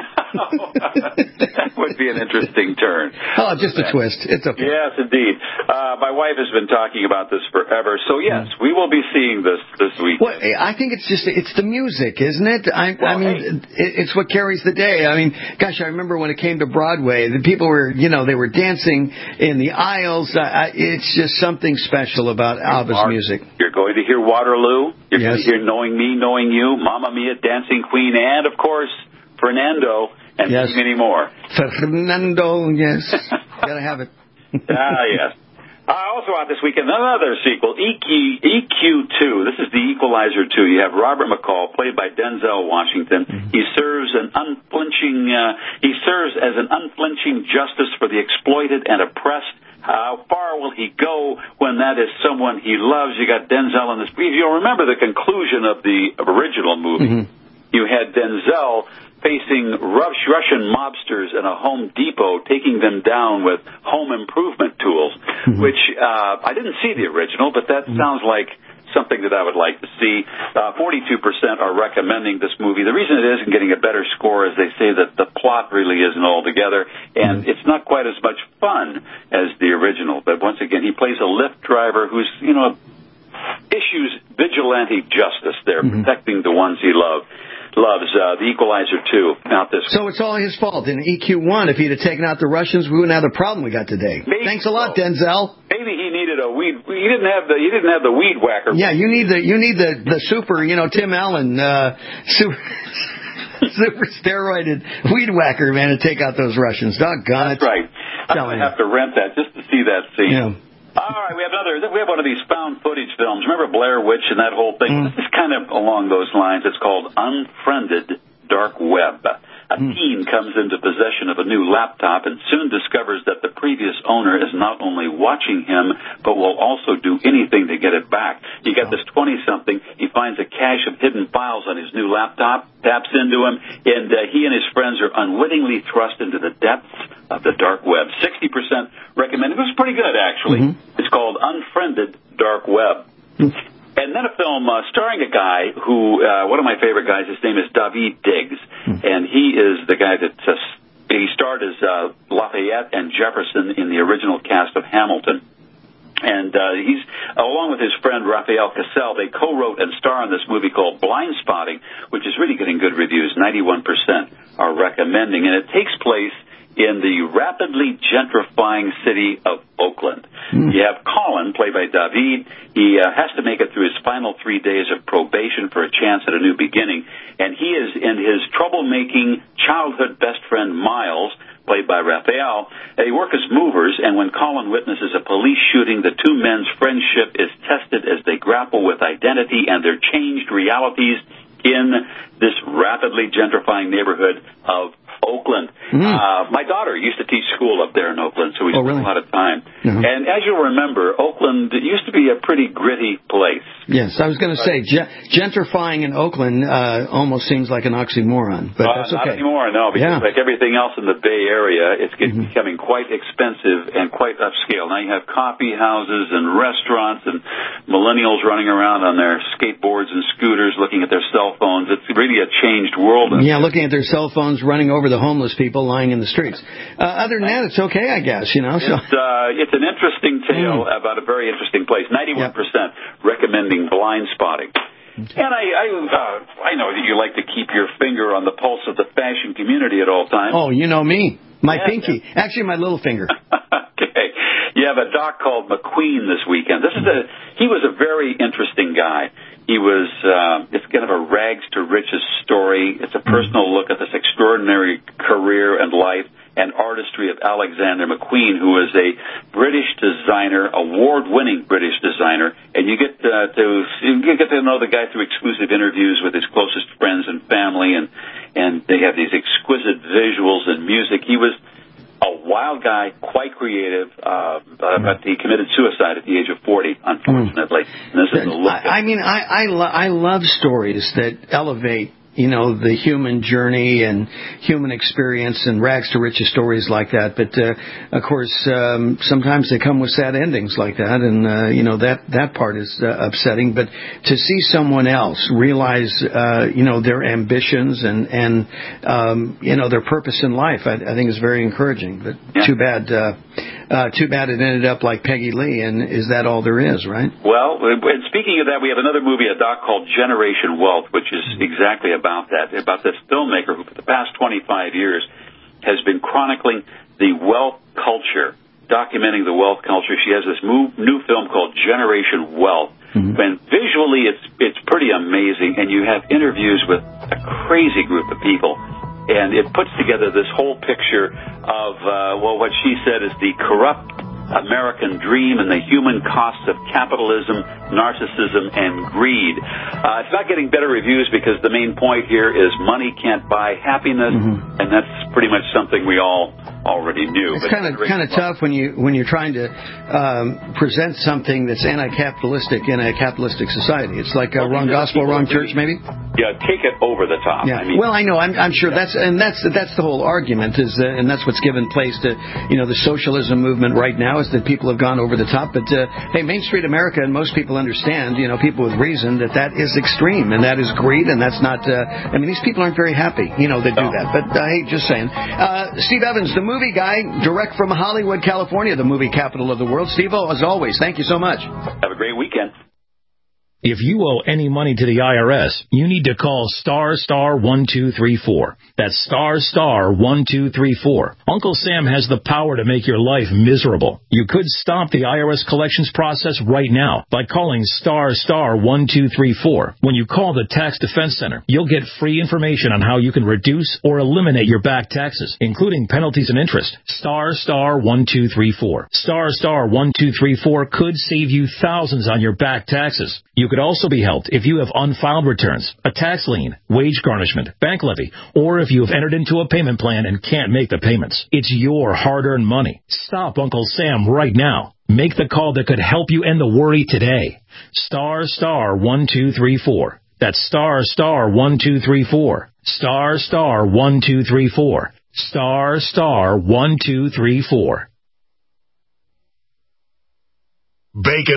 That would be an interesting turn. Oh, just a twist. It's okay. Yes, indeed. Uh, my wife has been talking about this forever. So, yes, mm. we will be seeing this this week. Well, I think it's just, it's the music, isn't it? I, well, I mean, hey. it's what carries the day. I mean, gosh, I remember when it came to Broadway, the people were, you know, they were dancing in the aisles. I, it's just something special about Alva's music. You're going to hear Waterloo. You're yes. going to hear Knowing Me, Knowing You, Mamma Mia, Dancing Queen, and, of course, Fernando. And yes. many more. Fernando, yes. Gotta have it. Ah, yes. Uh, also out this weekend, another sequel, E Q two. This is The Equalizer two. You have Robert McCall, played by Denzel Washington. Mm-hmm. He serves an unflinching, uh, he serves as an unflinching justice for the exploited and oppressed. How far will he go when that is someone he loves? You got Denzel in this. If you'll remember the conclusion of the original movie, mm-hmm. you had Denzel facing Russian mobsters in a Home Depot, taking them down with home improvement tools, mm-hmm. which uh, I didn't see the original, but that mm-hmm. sounds like something that I would like to see. Uh, forty-two percent are recommending this movie. The reason it isn't getting a better score is they say that the plot really isn't all together, and mm-hmm. it's not quite as much fun as the original. But once again, he plays a Lyft driver who's, you know, issues vigilante justice there, mm-hmm. protecting the ones he loves. Loves uh, The Equalizer two out this. So it's all his fault. In E Q one, if he'd have taken out the Russians, we wouldn't have the problem we got today. Maybe Thanks a lot, so. Denzel. Maybe he needed a weed. He didn't have the. He didn't have the weed whacker. Yeah, you need the. You need the the super. You know, Tim Allen, uh, super. Super steroided weed whacker, man, to take out those Russians. Doggone it. That's right. I'm going to have to rent that just to see that scene. Yeah. All right, we have another. We have one of these found footage films. Remember Blair Witch and that whole thing? Mm. This is kind of along those lines. It's called Unfriended Dark Web. A mm. teen comes into possession of a new laptop and soon discovers that the previous owner is not only watching him, but will also do anything to get it back. You got this twenty-something. He finds a cache of hidden files on his new laptop, taps into him, and uh, he and his friends are unwittingly thrust into the depths of the dark web. sixty percent recommended. It was pretty good, actually. Mm-hmm. It's called Unfriended Dark Web. Mm. And then a film uh, starring a guy who, uh, one of my favorite guys, his name is Daveed Diggs, mm. and he is the guy that uh, he starred as uh, Lafayette and Jefferson in the original cast of Hamilton. And uh, he's, along with his friend Raphael Cassell, they co-wrote and star in this movie called Blind Spotting, which is really getting good reviews. ninety-one percent are recommending, and it takes place in the rapidly gentrifying city of Oakland. Mm. Mm. You have Colin, played by David. He uh, has to make it through his final three days of probation for a chance at a new beginning. And he is in his troublemaking childhood best friend, Miles, played by Raphael. They work as movers, and when Colin witnesses a police shooting, the two men's friendship is tested as they grapple with identity and their changed realities in this rapidly gentrifying neighborhood of Oakland. Mm. Uh, my daughter used to teach school up there in Oakland, so we oh, spent really? a lot of time. Mm-hmm. And as you'll remember, Oakland used to be a pretty gritty place. Yes, I was going to say, ge- gentrifying in Oakland uh, almost seems like an oxymoron, but uh, that's okay. Not anymore, no, because yeah. like everything else in the Bay Area, it's get- mm-hmm. becoming quite expensive and quite upscale. Now you have coffee houses and restaurants and millennials running around on their skateboards and scooters looking at their cell phones. It's really a changed world. Yeah, looking at their cell phones, running over the homeless people lying in the streets. Uh, other than that, it's okay, I guess, you know. So. It's, uh, it's an interesting tale mm. about a very interesting place. ninety-one percent yep. recommending Blind Spotting. Okay. And I I, uh, I know that you like to keep your finger on the pulse of the fashion community at all times. Oh, you know me. My yeah. pinky. Actually, my little finger. Okay. You have a doc called McQueen this weekend. This is a he was a very interesting guy. He was, uh, it's kind of a rags to riches story. It's a personal look at this extraordinary career and life and artistry of Alexander McQueen, who is a British designer, award-winning British designer. And you get uh, to you get to know the guy through exclusive interviews with his closest friends and family, and, and they have these exquisite visuals and music. He was a wild guy, quite creative, uh, but he committed suicide at the age of forty, unfortunately. And this is a look at- I mean, I I, lo- I love stories that elevate, you know, the human journey and human experience and rags to riches stories like that. But, uh, of course, um, sometimes they come with sad endings like that, and, uh, you know, that, that part is uh, upsetting. But to see someone else realize, uh, you know, their ambitions and, and um, you know, their purpose in life, I, I think is very encouraging. But yeah. too bad... Uh, Uh, too bad it ended up like Peggy Lee, and is that all there is, right? Well, and speaking of that, we have another movie, a doc called Generation Wealth, which is exactly about that, about this filmmaker who for the past twenty-five years has been chronicling the wealth culture, documenting the wealth culture. She has this new, new film called Generation Wealth, mm-hmm. and visually it's it's pretty amazing, and you have interviews with a crazy group of people. And it puts together this whole picture of, uh, well, what she said is the corrupt American dream and the human costs of capitalism, narcissism, and greed. Uh, it's not getting better reviews because the main point here is money can't buy happiness, mm-hmm. and that's pretty much something we all already knew. It's kind of kind of tough when you when you're trying to um, present something that's anti-capitalistic in a capitalistic society. It's like uh, wrong gospel, wrong church, maybe. Yeah, take it over the top. Yeah. I mean, well, I know. I'm, I'm sure that's and that's that's the whole argument is, uh, and that's what's given place to, you know, the socialism movement right now is that people have gone over the top. But uh, hey, Main Street America and most people understand, you know, people with reason that that is extreme and that is greed and that's not. Uh, I mean, these people aren't very happy, you know, that do that. But uh, hey, just saying. Uh, Steve Evans, the movie guy, direct from Hollywood, California, the movie capital of the world. Steve, as always, thank you so much. Have a great weekend. If you owe any money to the I R S, you need to call star star one two three four. That's star star one two three four. Uncle Sam has the power to make your life miserable. You could stop the I R S collections process right now by calling star star one two three four. When you call the Tax Defense Center, you'll get free information on how you can reduce or eliminate your back taxes, including penalties and interest. Star star one two three four. Star star one two three four could save you thousands on your back taxes. You could also be helped if you have unfiled returns, a tax lien, wage garnishment, bank levy, or if you have entered into a payment plan and can't make the payments. It's your hard-earned money. Stop Uncle Sam right now. Make the call that could help you end the worry today. Star star one two three four. That's star star one two three four. Star star one two three four. Star star one two three four. Bacon.